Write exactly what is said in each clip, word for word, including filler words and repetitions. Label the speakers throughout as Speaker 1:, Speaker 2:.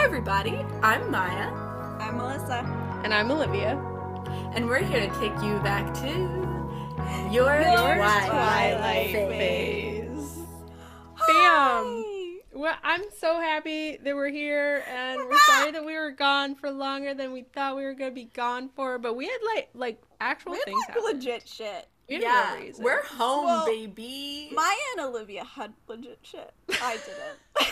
Speaker 1: everybody, I'm Maya.
Speaker 2: I'm Melissa.
Speaker 3: And I'm Olivia.
Speaker 1: And we're here to take you back to your,
Speaker 2: Your
Speaker 1: Twilight,
Speaker 3: Twilight
Speaker 1: phase.
Speaker 3: phase.
Speaker 2: Hi.
Speaker 3: Bam! Well, I'm so happy that we're here, and we're sorry that we were gone for longer than we thought we were going to be gone for, but we had, like, like actual
Speaker 2: We had,
Speaker 3: things
Speaker 2: like,
Speaker 3: happen.
Speaker 2: legit shit.
Speaker 3: We had
Speaker 1: Yeah,
Speaker 3: real reason.
Speaker 1: we're home,
Speaker 2: Well,
Speaker 1: baby.
Speaker 2: Maya and Olivia had legit shit. I didn't.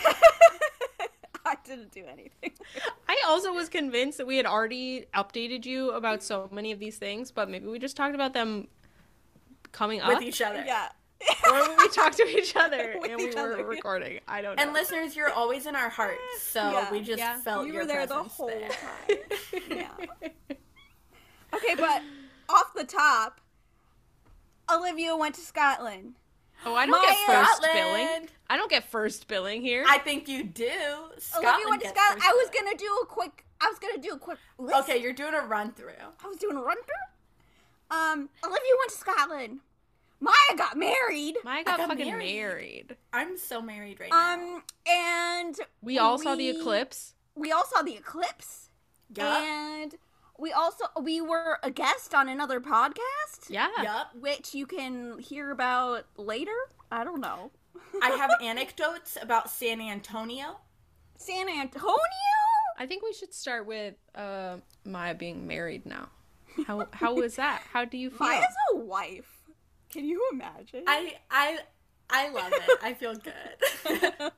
Speaker 2: I didn't do anything.
Speaker 3: I also was convinced that we had already updated you about so many of these things, but maybe we just talked about them coming up.
Speaker 1: With each other.
Speaker 2: Yeah.
Speaker 3: Or we talked to each other
Speaker 2: With
Speaker 3: and we
Speaker 2: each
Speaker 3: were
Speaker 2: other.
Speaker 3: recording. I don't know.
Speaker 1: And listeners, you're always in our hearts, so
Speaker 2: Yeah,
Speaker 1: we just
Speaker 3: yeah.
Speaker 1: felt
Speaker 2: You
Speaker 1: your
Speaker 2: were there the
Speaker 1: presence
Speaker 2: whole
Speaker 1: there.
Speaker 2: time. Yeah. Okay, but off the top, Olivia went to Scotland.
Speaker 3: Oh, I don't
Speaker 2: Maya-
Speaker 3: get first
Speaker 1: Scotland.
Speaker 3: billing. I don't get first billing here.
Speaker 1: I think you do. Scotland
Speaker 2: Olivia went to
Speaker 1: gets
Speaker 2: Scotland.
Speaker 1: first
Speaker 2: I was
Speaker 1: blood.
Speaker 2: gonna do a quick. I was gonna do a quick list.
Speaker 1: Okay, you're doing a run through.
Speaker 2: I was doing a run through. Um, Olivia went to Scotland. Maya got married.
Speaker 3: Maya got,
Speaker 1: got
Speaker 3: fucking
Speaker 1: married.
Speaker 3: married.
Speaker 1: I'm so married right now.
Speaker 2: Um, and
Speaker 3: We all saw the
Speaker 2: we-
Speaker 3: eclipse.
Speaker 2: We all saw the eclipse.
Speaker 1: Yup.
Speaker 2: And we also we were a guest on another podcast,
Speaker 3: Yeah.
Speaker 1: Yup.
Speaker 2: which you can hear about later. I don't know.
Speaker 1: I have anecdotes about San Antonio.
Speaker 2: San Antonio.
Speaker 3: I think we should start with uh, Maya being married now. How how was that? How do you feel?
Speaker 2: Maya's a wife. Can you imagine?
Speaker 1: I I I love it. I feel good. uh,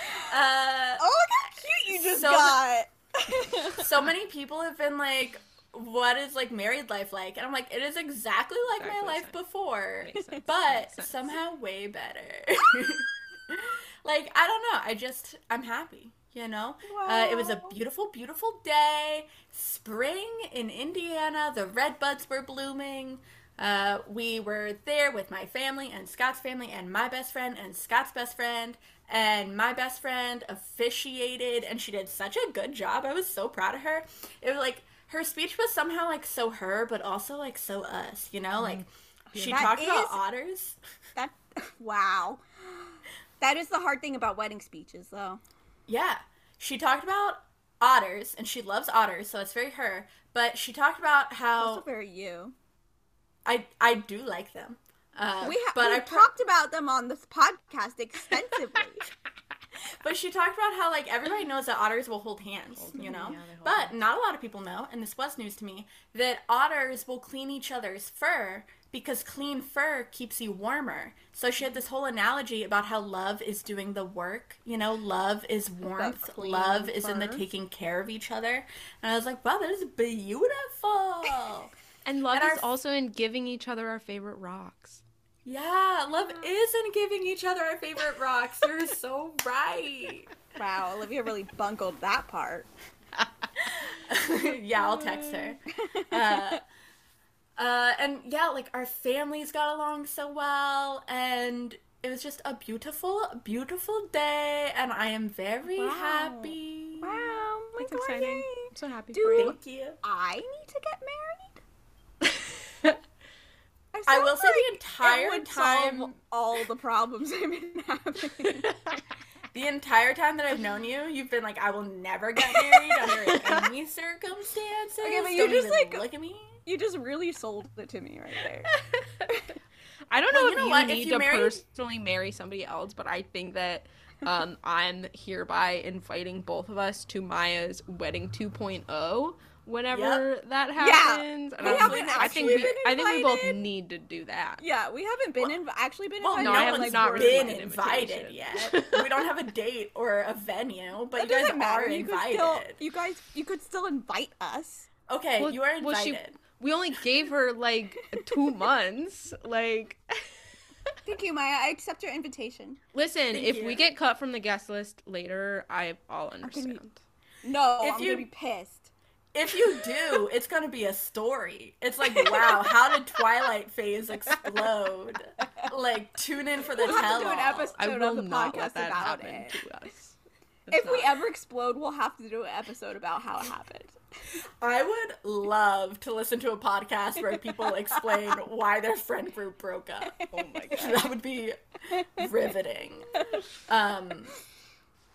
Speaker 2: oh, look how cute you just
Speaker 1: So-
Speaker 2: got.
Speaker 1: so many people have been like, "What is like married life like?" And I'm like, "It is exactly like
Speaker 3: Exactly
Speaker 1: my
Speaker 3: the
Speaker 1: life
Speaker 3: same.
Speaker 1: before,
Speaker 3: Makes sense.
Speaker 1: but
Speaker 3: Makes sense.
Speaker 1: somehow way better." Like, I don't know. I just I'm happy. You know, uh, it was a
Speaker 2: Wow.
Speaker 1: beautiful, beautiful day. Spring in Indiana. The red buds were blooming. Uh, we were there with my family and Scott's family and my best friend and Scott's best friend. And my best friend officiated, and she did such a good job. I was so proud of her. It was like, her speech was somehow like so her, but also like so us, you know? Like, she
Speaker 2: That
Speaker 1: talked about
Speaker 2: is-
Speaker 1: otters.
Speaker 2: That wow. That is the hard thing about wedding speeches, though.
Speaker 1: Yeah. She talked about otters, and she loves otters, so it's very her. But she talked about how
Speaker 2: Also very you.
Speaker 1: I I do like them. Uh,
Speaker 2: We ha-
Speaker 1: but
Speaker 2: we
Speaker 1: I pro-
Speaker 2: talked about them on this podcast extensively.
Speaker 1: But she talked about how, like, everybody knows that otters will hold hands,
Speaker 3: Hold
Speaker 1: you
Speaker 3: hands,
Speaker 1: know?
Speaker 3: yeah, they hold
Speaker 1: But
Speaker 3: hands.
Speaker 1: not a lot of people know, and this was news to me, that otters will clean each other's fur because clean fur keeps you warmer. So she had this whole analogy about how love is doing the work. You know, love is warmth.
Speaker 2: clean
Speaker 1: Love is in the
Speaker 2: fur.
Speaker 1: taking care of each other. And I was like, wow, that is beautiful.
Speaker 3: And love
Speaker 1: And
Speaker 3: is
Speaker 1: our-
Speaker 3: also in giving each other our favorite rocks.
Speaker 1: Yeah, love is in giving each other our favorite rocks. You're so right.
Speaker 2: Wow, Olivia really bungled that part.
Speaker 1: Yeah, I'll text her. Uh, uh, and yeah, like our families got along so well, and it was just a beautiful, beautiful day, and I am very
Speaker 2: Wow.
Speaker 1: happy.
Speaker 2: Wow, my
Speaker 3: That's
Speaker 2: God,
Speaker 3: exciting.
Speaker 2: yay.
Speaker 3: I'm so happy
Speaker 2: Do
Speaker 3: for you.
Speaker 1: Thank you.
Speaker 2: I need to get married?
Speaker 1: I
Speaker 2: sound
Speaker 1: will say
Speaker 2: like
Speaker 1: the entire
Speaker 2: it would
Speaker 1: time,
Speaker 2: solve all the problems I've been having.
Speaker 1: the entire time that I've known you, you've been like, I will never get married under any circumstances.
Speaker 2: Okay, but you
Speaker 1: Don't
Speaker 2: just,
Speaker 1: even
Speaker 2: like,
Speaker 1: look at me.
Speaker 2: You just really sold it to me right there.
Speaker 3: I don't know
Speaker 1: Well,
Speaker 3: if
Speaker 1: you know
Speaker 3: you,
Speaker 1: what? If
Speaker 3: need
Speaker 1: you
Speaker 3: to
Speaker 1: marry-
Speaker 3: personally marry somebody else, but I think that um, I'm hereby inviting both of us to Maya's wedding 2.0 whenever that happens. And
Speaker 2: we
Speaker 3: I'm-
Speaker 2: haven't
Speaker 3: I think
Speaker 2: actually
Speaker 3: we,
Speaker 2: been
Speaker 3: I think we both
Speaker 2: invited.
Speaker 3: need to do that.
Speaker 2: Yeah, we haven't been
Speaker 1: Well-
Speaker 2: inv- actually been
Speaker 1: Well,
Speaker 2: invited.
Speaker 1: no
Speaker 3: I
Speaker 2: yet,
Speaker 3: have
Speaker 1: one's
Speaker 2: like,
Speaker 3: not
Speaker 2: we're-
Speaker 1: been
Speaker 3: received an
Speaker 1: invited
Speaker 3: invitation.
Speaker 1: yet. We don't have a date or a venue, but
Speaker 2: That
Speaker 1: you guys
Speaker 2: doesn't matter.
Speaker 1: are
Speaker 2: You could
Speaker 1: invited.
Speaker 2: still, you guys, you could still invite us.
Speaker 1: Okay,
Speaker 3: Well-
Speaker 1: you are
Speaker 3: well,
Speaker 1: invited.
Speaker 3: she- We only gave her like two months. Like,
Speaker 2: Thank you, Maya. I accept your invitation.
Speaker 3: listen,
Speaker 1: Thank
Speaker 3: if
Speaker 1: you.
Speaker 3: we get cut from the guest list later, I I'll
Speaker 2: gonna-
Speaker 3: understand.
Speaker 2: No,
Speaker 1: If
Speaker 2: I'm
Speaker 1: you-
Speaker 2: gonna be pissed.
Speaker 1: If you do, it's gonna be a story. It's like, wow, how did Twilight phase explode? Like, tune in for the
Speaker 2: We'll have to
Speaker 1: tell.
Speaker 2: do an episode
Speaker 3: I
Speaker 2: of
Speaker 3: will
Speaker 2: the
Speaker 3: not
Speaker 2: podcast
Speaker 3: let that
Speaker 2: about
Speaker 3: happen
Speaker 2: it.
Speaker 3: to us. It's
Speaker 2: If we
Speaker 3: not.
Speaker 2: ever explode, we'll have to do an episode about how it happened.
Speaker 1: I would love to listen to a podcast where people explain why their friend group broke up.
Speaker 3: Oh my god.
Speaker 1: That would be riveting. Um,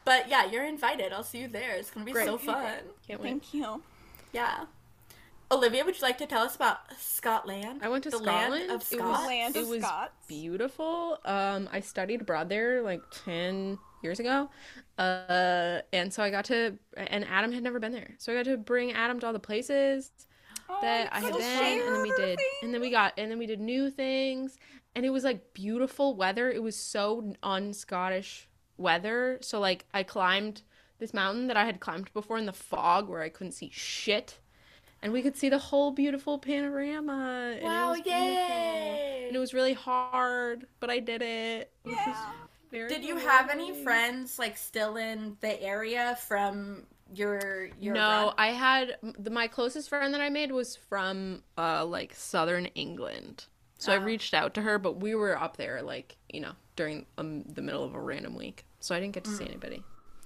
Speaker 1: But yeah, you're invited. I'll see you there. It's gonna be
Speaker 3: Great.
Speaker 1: so fun.
Speaker 3: Can't wait.
Speaker 2: Thank you.
Speaker 1: Yeah. Olivia, would you like to tell us about Scotland?
Speaker 3: I went to
Speaker 1: the
Speaker 3: Scotland.
Speaker 1: Land of
Speaker 3: It
Speaker 1: Scots.
Speaker 3: was,
Speaker 2: Land
Speaker 3: it
Speaker 2: of
Speaker 3: was
Speaker 2: Scots.
Speaker 3: beautiful. Um, I studied abroad there like ten years ago. Uh, and so I got to, and Adam had never been there. So I got to bring Adam to all the places
Speaker 2: Oh,
Speaker 3: that
Speaker 2: you
Speaker 3: I had
Speaker 2: could
Speaker 3: been, and then we
Speaker 2: share
Speaker 3: did, and then we got, and then we did new things, and it was like beautiful weather. It was so un-Scottish weather. So like I climbed this mountain that I had climbed before in the fog where I couldn't see shit. And we could see the whole beautiful panorama. And
Speaker 1: Wow,
Speaker 3: it was beautiful.
Speaker 1: yay!
Speaker 3: And it was really hard, but I did it. It was
Speaker 2: Yeah.
Speaker 3: very
Speaker 1: Did you have any
Speaker 3: rewarding.
Speaker 1: friends like still in the area from your your
Speaker 3: No,
Speaker 1: abroad?
Speaker 3: I had the, my closest friend that I made was from uh like southern England. So I
Speaker 1: Oh.
Speaker 3: reached out to her, but we were up there like, you know, during um, the middle of a random week. So I didn't get to see anybody.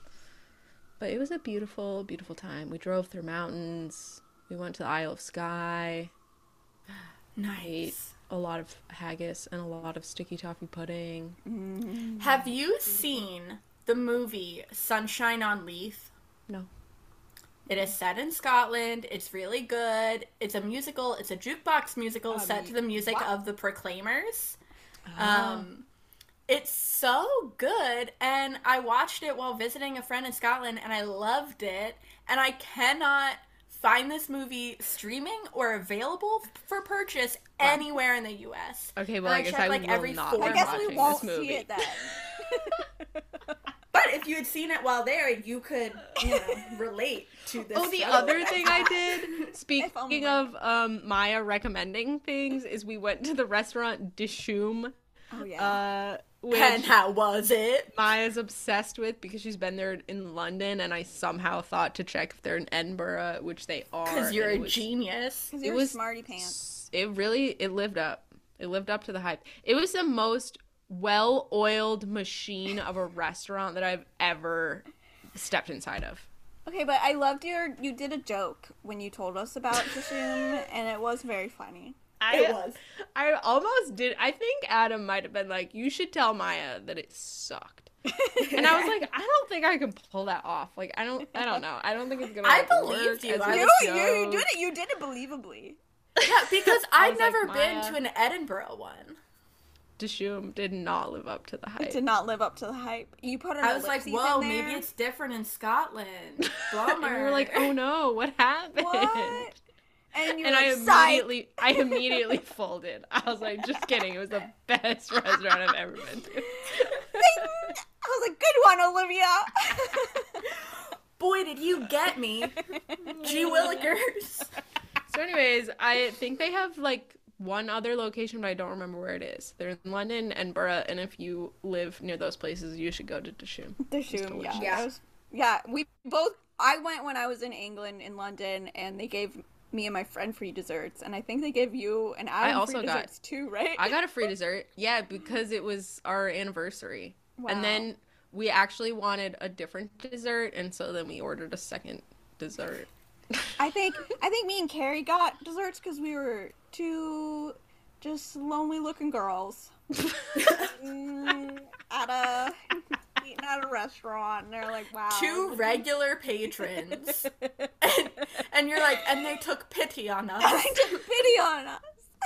Speaker 3: But it was a beautiful, beautiful time. We drove through mountains. We went to the Isle of Skye. Ate
Speaker 1: Nice.
Speaker 3: a lot of haggis and a lot of sticky toffee pudding.
Speaker 1: Have you seen the movie Sunshine on Leith?
Speaker 3: No.
Speaker 1: It is set in Scotland. It's really good. It's a musical. It's a jukebox musical
Speaker 2: Um,
Speaker 1: set to the music
Speaker 2: wow.
Speaker 1: of the Proclaimers.
Speaker 3: Ah.
Speaker 1: Um, it's so good, and I watched it while visiting a friend in Scotland, and I loved it. And I cannot find this movie streaming or available for purchase anywhere in the U S.
Speaker 3: Okay, well,
Speaker 1: And
Speaker 3: I
Speaker 1: I
Speaker 3: guess
Speaker 1: checked,
Speaker 3: I
Speaker 1: like,
Speaker 3: will
Speaker 1: every
Speaker 3: not
Speaker 1: four
Speaker 3: be
Speaker 2: I guess we
Speaker 3: watching
Speaker 2: won't
Speaker 3: this movie.
Speaker 2: see it then.
Speaker 1: But if you had seen it while there, you could, you know, relate to this.
Speaker 3: Oh, the
Speaker 1: film.
Speaker 3: other thing I did,
Speaker 2: only.
Speaker 3: speaking of um, Maya recommending things, is we went to the restaurant Dishoom,
Speaker 2: Oh yeah.
Speaker 3: uh, which
Speaker 1: And how was it?
Speaker 3: Maya's obsessed with because she's been there in London, and I somehow thought to check if they're in Edinburgh, which they are.
Speaker 1: Because you're
Speaker 3: and
Speaker 1: a
Speaker 3: it was-
Speaker 1: genius.
Speaker 2: Because
Speaker 3: it
Speaker 2: you're
Speaker 3: was
Speaker 2: smarty pants.
Speaker 3: It really, it lived up. It lived up to the hype. It was the most well-oiled machine of a restaurant that I've ever stepped inside of.
Speaker 2: Okay, but I loved your. You did a joke when you told us about Dishoom, and it was very funny.
Speaker 3: I,
Speaker 1: It was.
Speaker 3: I almost did. I think Adam might have been like, "You should tell Maya that it sucked," and I was like, "I don't think I can pull that off. Like, I don't. I don't know. I don't think it's gonna."
Speaker 1: I
Speaker 3: like,
Speaker 1: believed
Speaker 3: work
Speaker 1: you.
Speaker 3: as
Speaker 1: I
Speaker 3: a
Speaker 2: You,
Speaker 1: was
Speaker 2: you, you
Speaker 3: joke."
Speaker 2: did it. You did it believably.
Speaker 1: Yeah, because
Speaker 3: I
Speaker 1: I'd
Speaker 3: was like,
Speaker 1: never been
Speaker 3: Maya.
Speaker 1: to an Edinburgh one.
Speaker 3: Dishoom did not live up to the hype.
Speaker 2: It did not live up to the hype. You put an
Speaker 1: I was like,
Speaker 2: ellipses
Speaker 1: whoa,
Speaker 2: in
Speaker 1: maybe
Speaker 2: there.
Speaker 1: it's different in Scotland.
Speaker 3: And
Speaker 1: Bummer.
Speaker 3: we were like, "Oh no, what happened?"
Speaker 2: What? And, you
Speaker 3: And
Speaker 2: were
Speaker 3: I
Speaker 2: like, "Psych."
Speaker 3: immediately, I immediately folded. I was like, "Just kidding. It was the best restaurant I've ever been to."
Speaker 2: I was like, good one, Olivia.
Speaker 1: Boy, did you get me. Gee Willikers.
Speaker 3: So, anyways, I think they have like one other location, but I don't remember where it is. They're in London and Borough, and if you live near those places, you should go to Dishoom.
Speaker 2: Dishoom, yeah.
Speaker 3: delicious.
Speaker 1: Yeah.
Speaker 2: I was, yeah, we both, I went when I was in England, in London, and they gave me and my friend free desserts, and I think they gave you and Adam
Speaker 3: also
Speaker 2: free
Speaker 3: got-
Speaker 2: desserts too, right?
Speaker 3: I got a free dessert, yeah, because it was our anniversary,
Speaker 2: Wow.
Speaker 3: and then we actually wanted a different dessert, and so then we ordered a second dessert.
Speaker 2: I think I think me and Carrie got desserts because we were two just lonely looking girls mm, at a eating at a restaurant, and they're like, "Wow."
Speaker 1: Two regular patrons. and, and you're like, and they took pity on us.
Speaker 2: They took pity on us.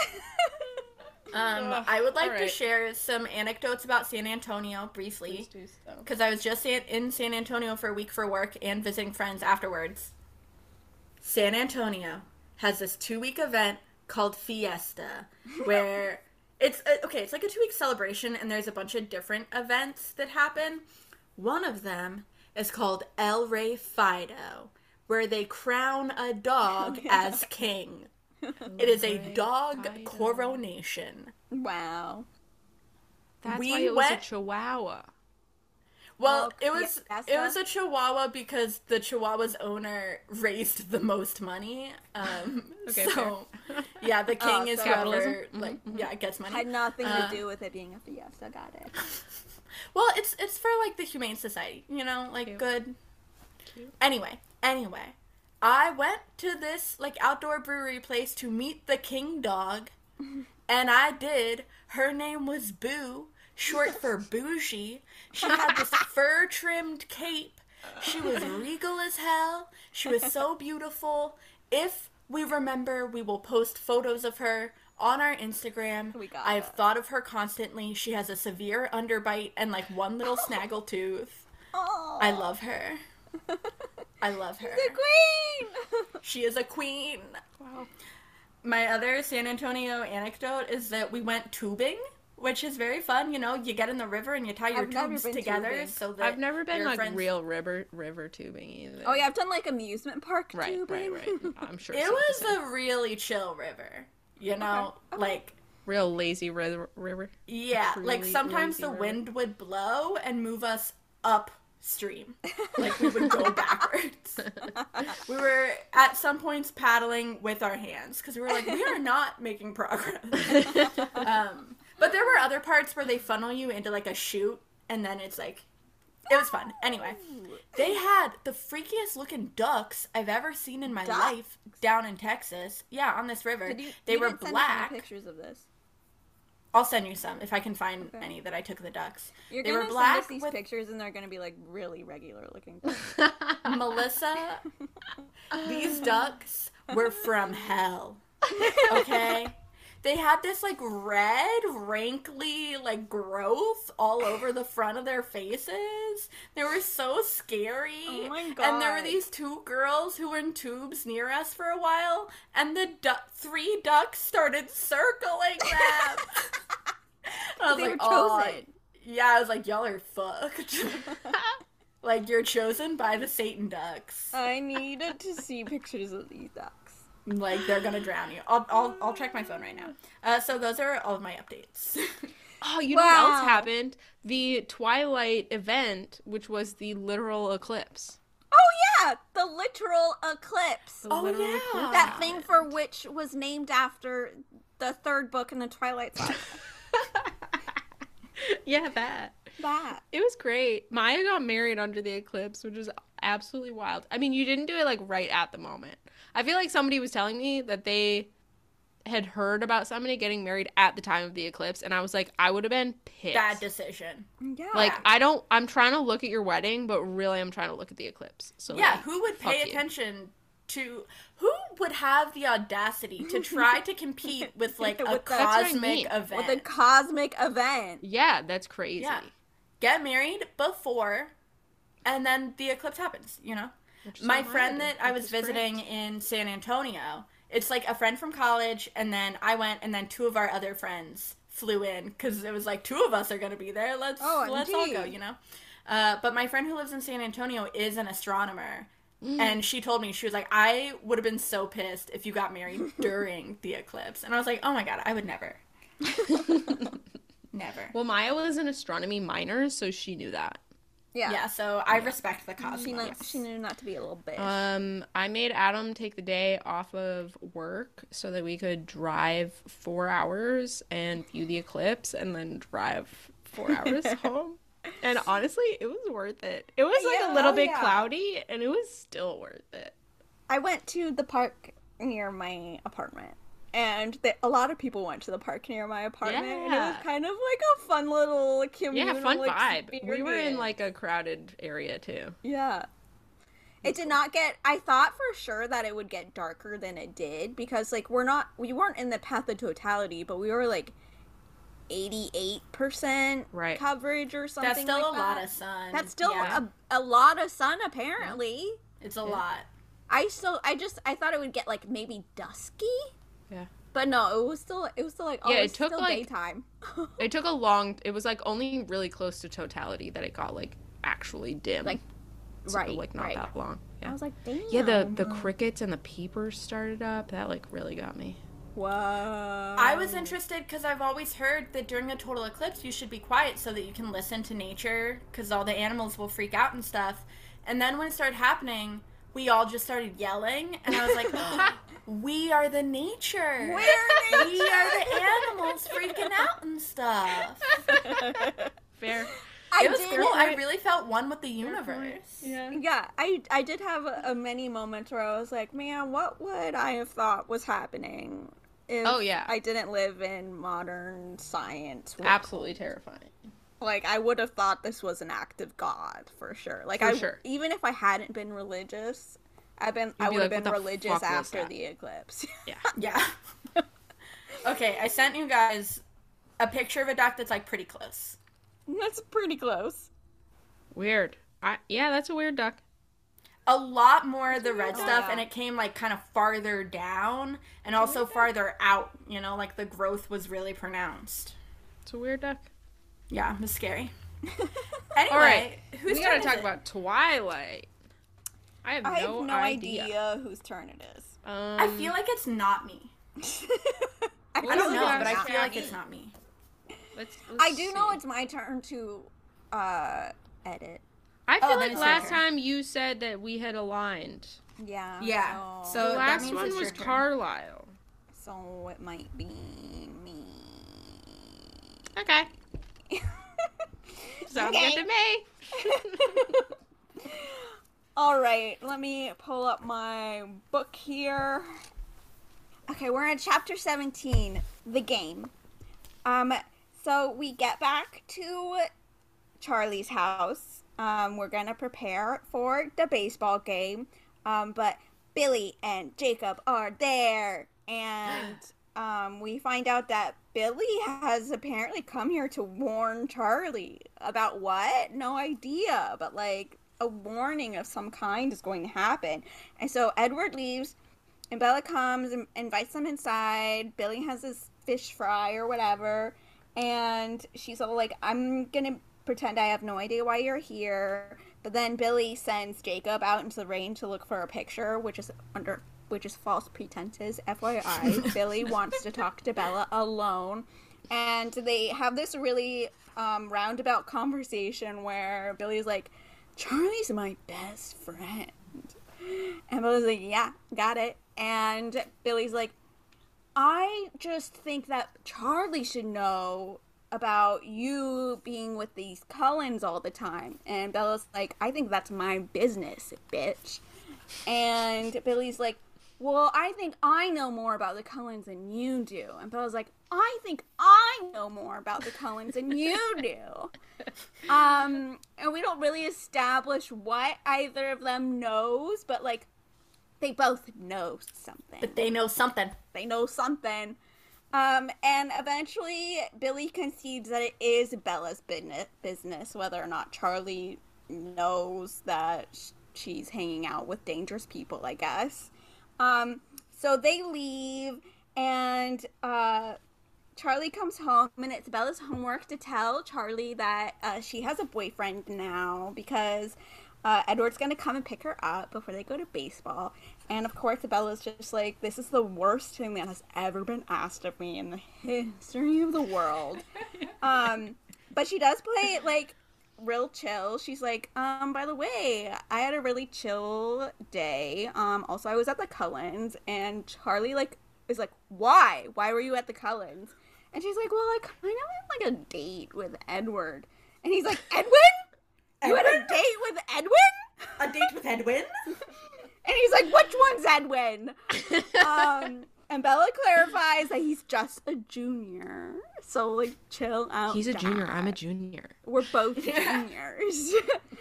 Speaker 1: Um,
Speaker 3: Ugh,
Speaker 1: I would like to
Speaker 3: alright.
Speaker 1: share some anecdotes about San Antonio briefly.
Speaker 3: Please do so.
Speaker 1: Because I was just in- in San Antonio for a week for work and visiting friends afterwards. San Antonio has this two-week event called Fiesta, where it's, uh, okay, it's like a two-week celebration, and there's a bunch of different events that happen. One of them is called El Rey Fido, where they crown a dog
Speaker 2: Oh, yeah.
Speaker 1: as king. It is a
Speaker 3: Rey
Speaker 1: dog
Speaker 3: Fido.
Speaker 1: coronation.
Speaker 2: Wow.
Speaker 3: That's
Speaker 1: We
Speaker 3: why it was
Speaker 1: went-
Speaker 3: a chihuahua.
Speaker 1: Well,
Speaker 2: Well,
Speaker 1: it was
Speaker 2: yeah,
Speaker 1: it was
Speaker 2: Fiesta.
Speaker 1: a Chihuahua because the Chihuahua's owner raised the most money. Um,
Speaker 3: Okay,
Speaker 1: so yeah, the king
Speaker 2: Oh,
Speaker 1: is
Speaker 2: so-
Speaker 1: whoever
Speaker 3: Capitalism?
Speaker 1: like yeah gets money.
Speaker 2: Had nothing
Speaker 1: Uh,
Speaker 2: to do with it being a fiesta. Got it.
Speaker 1: Well, it's it's for like the Humane Society, you know, like
Speaker 3: Cute.
Speaker 1: good.
Speaker 3: Cute.
Speaker 1: Anyway, anyway, I went to this like outdoor brewery place to meet the king dog, and I did. Her name was Boo. short for bougie. She had this fur-trimmed cape. She was regal as hell. She was so beautiful. If we remember, we will post photos of her on our Instagram.
Speaker 2: We got
Speaker 1: I've
Speaker 2: that.
Speaker 1: thought of her constantly. She has a severe underbite and like one little snaggle tooth.
Speaker 2: Oh,
Speaker 1: I love her. I love her.
Speaker 2: the queen.
Speaker 1: She is a queen.
Speaker 3: Wow.
Speaker 1: My other San Antonio anecdote is that we went tubing, which is very fun. You know, you get in the river and you tie your
Speaker 2: I've never
Speaker 1: tubes
Speaker 2: been
Speaker 1: together
Speaker 2: tubing.
Speaker 1: so that
Speaker 3: I've never been
Speaker 1: your
Speaker 3: like
Speaker 1: friends...
Speaker 3: real river river tubing either.
Speaker 2: Oh yeah, I've done like amusement park
Speaker 3: Right,
Speaker 2: tubing.
Speaker 3: right, right. I'm sure
Speaker 1: It
Speaker 3: it's not the
Speaker 1: was
Speaker 3: same.
Speaker 1: a really chill river. You know,
Speaker 2: Okay, okay.
Speaker 1: like
Speaker 3: real lazy ri- river.
Speaker 1: yeah, like
Speaker 3: Truly
Speaker 1: sometimes
Speaker 3: lazy
Speaker 1: the
Speaker 3: river.
Speaker 1: wind would blow and move us upstream. Like we would go backwards. We were at some points paddling with our hands because we were like, we are not making progress. um, but there were other parts where they funnel you into like a chute, and then it's like, it was fun. Anyway, they had the freakiest looking ducks I've ever seen in my
Speaker 2: Ducks?
Speaker 1: life down in Texas. Yeah, on this river.
Speaker 2: Did you,
Speaker 1: they
Speaker 2: you
Speaker 1: were
Speaker 2: didn't send us
Speaker 1: black.
Speaker 2: any pictures of this.
Speaker 1: I'll send you some if I can find
Speaker 2: Okay.
Speaker 1: any that I took the ducks.
Speaker 2: You're
Speaker 1: they
Speaker 2: gonna
Speaker 1: were
Speaker 2: send
Speaker 1: black
Speaker 2: us these
Speaker 1: with
Speaker 2: pictures, and they're gonna be like really regular looking.
Speaker 1: Melissa. These ducks were from hell. Okay? They had this like red, wrinkly, like growth all over the front of their faces. They were so scary.
Speaker 2: Oh my
Speaker 1: And there were
Speaker 2: God.
Speaker 1: these two girls who were in tubes near us for a while, and the du- three ducks started circling them. I was
Speaker 2: They
Speaker 1: like,
Speaker 2: were
Speaker 1: "Oh,
Speaker 2: chosen."
Speaker 1: yeah, I was like, y'all are fucked. Like, you're chosen by the Satan ducks.
Speaker 2: I needed to see pictures of these ducks.
Speaker 1: Like, they're gonna drown you. I'll, I'll, I'll check my phone right now. Uh, so those are all of my updates.
Speaker 3: Oh, you know what else
Speaker 2: Wow.
Speaker 3: happened? The Twilight event, which was the literal eclipse.
Speaker 2: Oh yeah, the literal eclipse.
Speaker 3: The
Speaker 1: Oh,
Speaker 3: literal
Speaker 1: yeah.
Speaker 3: eclipse
Speaker 2: That
Speaker 3: happened.
Speaker 2: thing for which was named after the third book in the Twilight Saga.
Speaker 3: Yeah, that.
Speaker 2: that.
Speaker 3: It was great. Maya got married under the eclipse, which was absolutely wild. I mean, you didn't do it like right at the moment. I feel like somebody was telling me that they had heard about somebody getting married at the time of the eclipse, and I was like, I would have been pissed.
Speaker 1: Bad decision.
Speaker 2: Yeah.
Speaker 3: Like, I don't, I'm trying to look at your wedding, but really I'm trying to look at the eclipse. So,
Speaker 1: Yeah,
Speaker 3: like,
Speaker 1: who would
Speaker 3: fuck
Speaker 1: pay
Speaker 3: you.
Speaker 1: attention to... Who would have the audacity to try to compete with, like, a
Speaker 2: With the-
Speaker 3: That's what I
Speaker 1: cosmic
Speaker 3: mean.
Speaker 1: event?
Speaker 2: with a cosmic event.
Speaker 3: Yeah, that's crazy.
Speaker 1: Yeah. Get married before, and then the eclipse happens, you know?
Speaker 3: Which is
Speaker 1: My
Speaker 3: so
Speaker 1: friend
Speaker 3: rad.
Speaker 1: that I
Speaker 3: Which
Speaker 1: was
Speaker 3: is correct.
Speaker 1: visiting in San Antonio, it's like a friend from college, and then I went, and then two of our other friends flew in, because it was like, two of us are going to be there, let's,
Speaker 2: Oh,
Speaker 1: let's all
Speaker 2: M G.
Speaker 1: go, you know? Uh, but my friend who lives in San Antonio is an astronomer, and she told me, she was like, I would have been so pissed if you got married during the eclipse. And I was like, oh my god, I would never. Never.
Speaker 3: Well, Maya was an astronomy minor, so she knew that.
Speaker 2: Yeah.
Speaker 1: Yeah, so I respect the cosmos.
Speaker 2: She, knew, she knew not to be a little bitch.
Speaker 3: Um, I made Adam take the day off of work so that we could drive four hours and view the eclipse and then drive four hours home. And honestly, it was worth it. It was like
Speaker 2: Yeah,
Speaker 3: a little
Speaker 2: oh,
Speaker 3: bit
Speaker 2: yeah.
Speaker 3: cloudy and it was still worth it.
Speaker 2: I went to the park near my apartment. And the, a lot of people went to the park near my apartment. And it was
Speaker 3: Yeah.
Speaker 2: kind of like a fun little communal
Speaker 3: Yeah, fun vibe. We were in
Speaker 2: experience.
Speaker 3: like a crowded area too.
Speaker 2: Yeah. It did not get, I thought for sure that it would get darker than it did because, like, we're not, we weren't in the path of totality, but we were, like, eighty-eight percent
Speaker 3: Right.
Speaker 2: coverage or something
Speaker 1: That's still
Speaker 2: like
Speaker 1: a
Speaker 2: that.
Speaker 1: lot of sun.
Speaker 2: That's still
Speaker 1: Yeah,
Speaker 2: a, a lot of sun, apparently.
Speaker 1: it's a
Speaker 3: Yeah.
Speaker 1: lot.
Speaker 2: I still, I just, I thought it would get, like, maybe dusky.
Speaker 3: Yeah.
Speaker 2: But no, it was still, it was still, like, oh,
Speaker 3: Yeah,
Speaker 2: it
Speaker 3: it
Speaker 2: was
Speaker 3: took,
Speaker 2: still
Speaker 3: like-
Speaker 2: daytime.
Speaker 3: It took a long, it was like only really close to totality that it got like actually dim.
Speaker 2: Like,
Speaker 3: So,
Speaker 2: right,
Speaker 3: like not
Speaker 2: right.
Speaker 3: that long.
Speaker 2: I
Speaker 3: Yeah.
Speaker 2: was like, damn.
Speaker 3: Yeah, the the crickets and the peepers started up. That like really got me.
Speaker 2: Whoa.
Speaker 1: I was interested because I've always heard that during a total eclipse you should be quiet so that you can listen to nature because all the animals will freak out and stuff. And then when it started happening, we all just started yelling, and I was like, we are the nature.
Speaker 2: We're
Speaker 1: We are the animals freaking out and stuff.
Speaker 3: Fair.
Speaker 2: I
Speaker 1: It was
Speaker 2: did
Speaker 1: cool. I
Speaker 2: have-
Speaker 1: really felt one with the universe.
Speaker 3: Yeah.
Speaker 2: Yeah, I I did have a, a many moments where I was like, man, what would I have thought was happening if
Speaker 3: Oh, yeah.
Speaker 2: I didn't live in modern science? world?"
Speaker 3: Absolutely terrifying.
Speaker 2: Like, I would have thought this was an act of God, for sure. Like,
Speaker 3: For
Speaker 2: I,
Speaker 3: sure.
Speaker 2: even if I hadn't been religious, I've been, I
Speaker 3: be
Speaker 2: would have
Speaker 3: like,
Speaker 2: been
Speaker 3: "What the
Speaker 2: religious
Speaker 3: fuck was
Speaker 2: after
Speaker 3: that?"
Speaker 2: the eclipse.
Speaker 3: Yeah.
Speaker 1: Yeah. Okay, I sent you guys a picture of a duck that's like pretty close.
Speaker 2: That's pretty close.
Speaker 3: Weird. I, yeah, that's a weird duck.
Speaker 1: A lot more of the red
Speaker 2: Oh,
Speaker 1: stuff,
Speaker 2: yeah.
Speaker 1: and it came like kind of farther down and also farther out. You know, like the growth was really pronounced.
Speaker 3: It's a weird duck.
Speaker 1: Yeah, it was scary. Anyway,
Speaker 3: All right,
Speaker 1: whose
Speaker 3: we
Speaker 1: turn
Speaker 3: gotta
Speaker 1: is
Speaker 3: talk
Speaker 1: it?
Speaker 3: about Twilight. I have
Speaker 2: I have
Speaker 3: no,
Speaker 2: no
Speaker 3: idea.
Speaker 2: idea. whose turn it is.
Speaker 3: Um,
Speaker 1: I feel like it's not me.
Speaker 2: I,
Speaker 1: I
Speaker 3: Let's
Speaker 1: don't
Speaker 3: look
Speaker 1: know,
Speaker 3: at
Speaker 1: but I
Speaker 3: our
Speaker 1: feel like
Speaker 3: chat.
Speaker 1: it's not me.
Speaker 3: let's, let's
Speaker 2: I do know
Speaker 3: see.
Speaker 2: it's my turn to uh edit.
Speaker 3: I feel
Speaker 1: Oh, then
Speaker 3: like
Speaker 1: it's
Speaker 3: last
Speaker 1: your turn.
Speaker 3: time you said that we had aligned.
Speaker 2: Yeah.
Speaker 1: Yeah,
Speaker 2: So,
Speaker 1: so-
Speaker 3: The
Speaker 1: that
Speaker 3: last
Speaker 1: means
Speaker 3: one
Speaker 1: it's
Speaker 3: was
Speaker 1: your turn.
Speaker 3: Carlisle.
Speaker 2: so it might be me.
Speaker 3: Okay. Sounds
Speaker 2: Okay.
Speaker 3: good to me.
Speaker 2: All right, let me pull up my book here. Okay, we're in chapter seventeen, the game. Um, so we get back to Charlie's house. Um, we're gonna prepare for the baseball game. Um, but Billy and Jacob are there, and um, we find out that Billy has apparently come here to warn Charlie about what? No idea, but like a warning of some kind is going to happen. And so Edward leaves, and Bella comes and invites them inside. Billy has this fish fry or whatever, and she's all like, I'm gonna pretend I have no idea why you're here. But then Billy sends Jacob out into the rain to look for a picture, which is under which is false pretenses. F Y I. Billy wants to talk to Bella alone. And they have this really um, roundabout conversation where Billy's like, Charlie's my best friend. And Bella's like, yeah, got it. And Billy's like, I just think that Charlie should know about you being with these Cullens all the time. And Bella's like, I think that's my business, bitch. And Billy's like, well, I think I know more about the Cullens than you do. And Bella's like, I think I know more about the Cullens than you do. Um, and we don't really establish what either of them knows, but like, they both know something.
Speaker 1: But they know something.
Speaker 2: They know something. Um, and eventually Billy concedes that it is Bella's business, business whether or not Charlie knows that sh- she's hanging out with dangerous people, I guess. Um, so they leave, and uh, Charlie comes home, and it's Bella's homework to tell Charlie that uh, she has a boyfriend now because uh, Edward's going to come and pick her up before they go to baseball. And of course, Bella's just like, this is the worst thing that has ever been asked of me in the history of the world. um, but she does play it like real chill. She's like, um, by the way, I had a really chill day. Um, also, I was at the Cullens, and Charlie like is like, why? Why were you at the Cullens? And she's like, well, I kind of had like a date with Edward. And he's like, Edwin? You had a
Speaker 1: Edwin?
Speaker 2: date with Edwin?
Speaker 1: A date with Edwin?
Speaker 2: And he's like, which one's Edwin? um, and Bella clarifies that he's just a junior. So, like, chill out.
Speaker 3: He's a junior.
Speaker 2: Dad.
Speaker 3: I'm a junior.
Speaker 2: We're both juniors.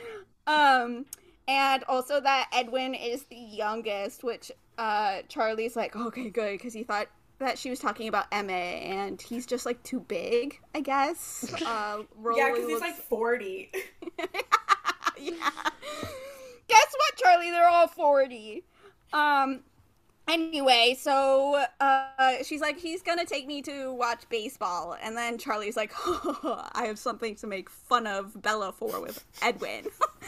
Speaker 2: um, and also that Edwin is the youngest, which uh, Charlie's like, okay, good, because he thought that she was talking about Emma, and he's just, like, too big, I guess. Uh,
Speaker 1: Yeah,
Speaker 2: Rolly
Speaker 1: because he's
Speaker 2: looks-
Speaker 1: like forty.
Speaker 2: yeah. Guess what, Charlie? They're all forty. Um, anyway, so, uh, she's like, he's gonna take me to watch baseball. And then Charlie's like, I have something to make fun of Bella for with Edwin.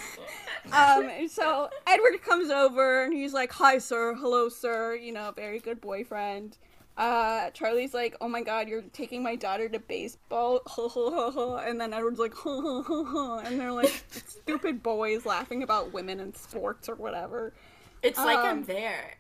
Speaker 2: um, and so Edward comes over and he's like, hi, sir. Hello, sir. You know, very good boyfriend. Uh, Charlie's like, oh my god, you're taking my daughter to baseball, and then Edward's like, and they're like, stupid boys laughing about women and sports or whatever.
Speaker 1: It's like I'm
Speaker 2: Um,
Speaker 1: there.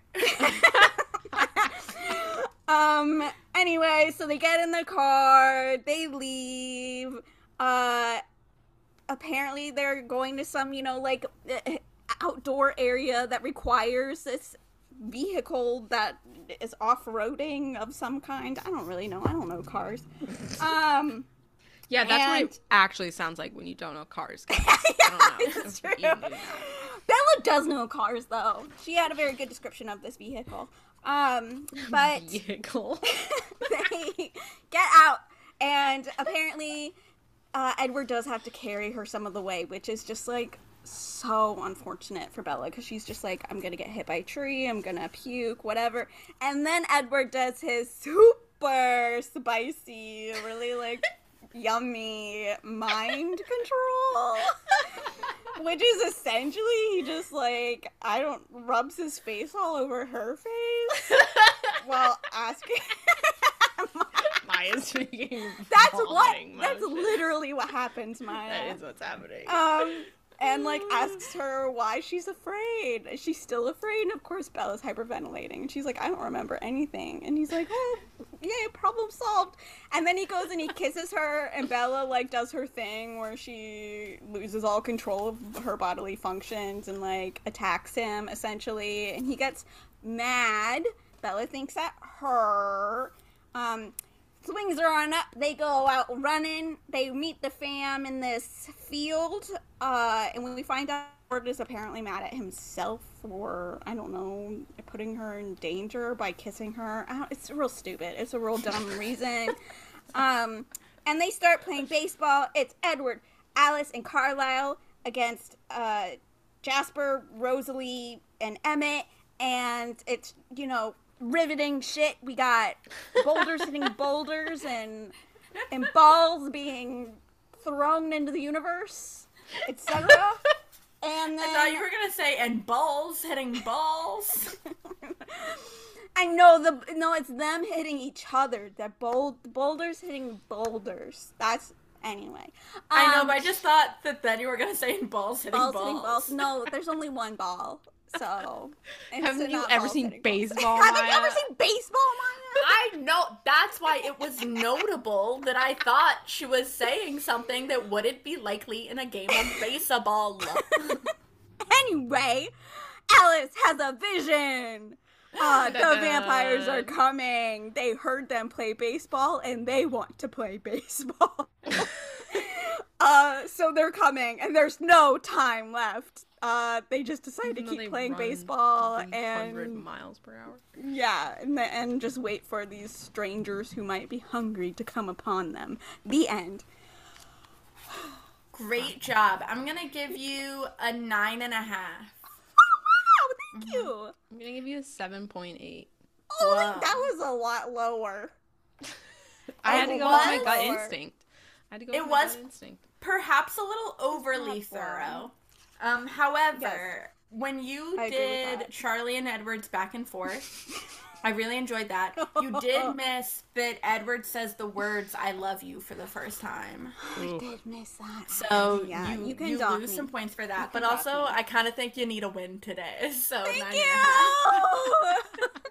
Speaker 2: Um, anyway, so they get in the car, they leave, uh, apparently they're going to some, you know, like, outdoor area that requires this vehicle that is off-roading of some kind. I don't really know. I don't know cars. Um,
Speaker 3: Yeah, that's
Speaker 2: And-
Speaker 3: what it actually sounds like when you don't know cars. Guys. I don't know.
Speaker 2: It's
Speaker 3: if you
Speaker 2: true.
Speaker 3: knew that.
Speaker 2: Bella does know cars, though. She had a very good description of this vehicle. Um, but
Speaker 3: Vehicle.
Speaker 2: they get out, and apparently uh, Edward does have to carry her some of the way, which is just, like, so unfortunate for Bella, because she's just like, I'm gonna get hit by a tree, I'm gonna puke, whatever. And then Edward does his super spicy, really, like, yummy mind control. Which is essentially he just like I don't rubs his face all over her face while asking.
Speaker 3: Maya's speaking.
Speaker 2: That's what.
Speaker 3: vomiting
Speaker 2: That's
Speaker 3: motion.
Speaker 2: literally what happens, Maya.
Speaker 3: That is what's happening.
Speaker 2: Um, and like asks her why she's afraid. She's still afraid, and of course Bella's hyperventilating. And she's like, I don't remember anything. And he's like, oh, yay, problem solved. And then he goes and he kisses her, and Bella like does her thing where she loses all control of her bodily functions and like attacks him essentially. And he gets mad. Bella thinks at her. Um, swings her on up. They go out running. They meet the fam in this field. Uh, and when we find out Edward is apparently mad at himself for, I don't know, putting her in danger by kissing her. I don't, it's real stupid. It's a real dumb reason. Um, and they start playing baseball. It's Edward, Alice, and Carlisle against uh, Jasper, Rosalie, and Emmett. And it's, you know, riveting shit. We got boulders hitting boulders and and balls being thrown into the universe, et cetera. And then
Speaker 1: I thought you were gonna say, and balls hitting balls.
Speaker 2: I know the no, it's them hitting each other. They're bold boulders hitting boulders. That's anyway.
Speaker 1: I know,
Speaker 2: Um,
Speaker 1: but I just thought that then you were gonna say balls hitting
Speaker 2: balls
Speaker 1: balls.
Speaker 2: hitting balls. No, there's only one ball. So it's
Speaker 3: Haven't you
Speaker 2: not
Speaker 3: ever
Speaker 2: balls
Speaker 3: seen
Speaker 2: hitting balls.
Speaker 3: baseball,
Speaker 2: Haven't you
Speaker 3: Maya?
Speaker 2: ever seen baseball, Maya?
Speaker 1: I know. That's why it was notable that I thought she was saying something that wouldn't be likely in a game of baseball.
Speaker 2: Anyway, Alice has a vision. Uh, the
Speaker 3: Da-da.
Speaker 2: vampires are coming. They heard them play baseball, and they want to play baseball. uh, so they're coming, and there's no time left. Uh, they just decide
Speaker 3: Even
Speaker 2: to
Speaker 3: though they
Speaker 2: keep playing
Speaker 3: run
Speaker 2: baseball,
Speaker 3: one hundred
Speaker 2: and
Speaker 3: miles per hour.
Speaker 2: yeah, and, the, and just wait for these strangers who might be hungry to come upon them. The end.
Speaker 1: Great job. I'm gonna give you a nine and a half.
Speaker 2: Wow, thank you.
Speaker 3: I'm gonna give you a seven point eight.
Speaker 2: Oh,
Speaker 1: Wow.
Speaker 2: that was a lot lower.
Speaker 3: I had
Speaker 2: It
Speaker 3: to go with my
Speaker 2: was?
Speaker 3: gut instinct. I had to go
Speaker 1: It
Speaker 3: with my
Speaker 1: was-
Speaker 3: gut instinct.
Speaker 1: Perhaps a little overly
Speaker 2: Not
Speaker 1: thorough. Um, however,
Speaker 2: Yes.
Speaker 1: when you
Speaker 2: I agree with
Speaker 1: did
Speaker 2: that.
Speaker 1: Charlie and Edward's back and forth, I really enjoyed that. You did miss that Edward says the words "I love you" for the first time.
Speaker 3: Ooh.
Speaker 2: Did miss that.
Speaker 1: So
Speaker 2: yeah,
Speaker 1: you,
Speaker 2: you can
Speaker 1: you
Speaker 2: dock
Speaker 1: lose
Speaker 2: me.
Speaker 1: some points for that.
Speaker 2: can
Speaker 1: But
Speaker 2: dock
Speaker 1: also,
Speaker 2: me.
Speaker 1: I kind of think you need a win today. So
Speaker 2: Thank
Speaker 1: nine and a half.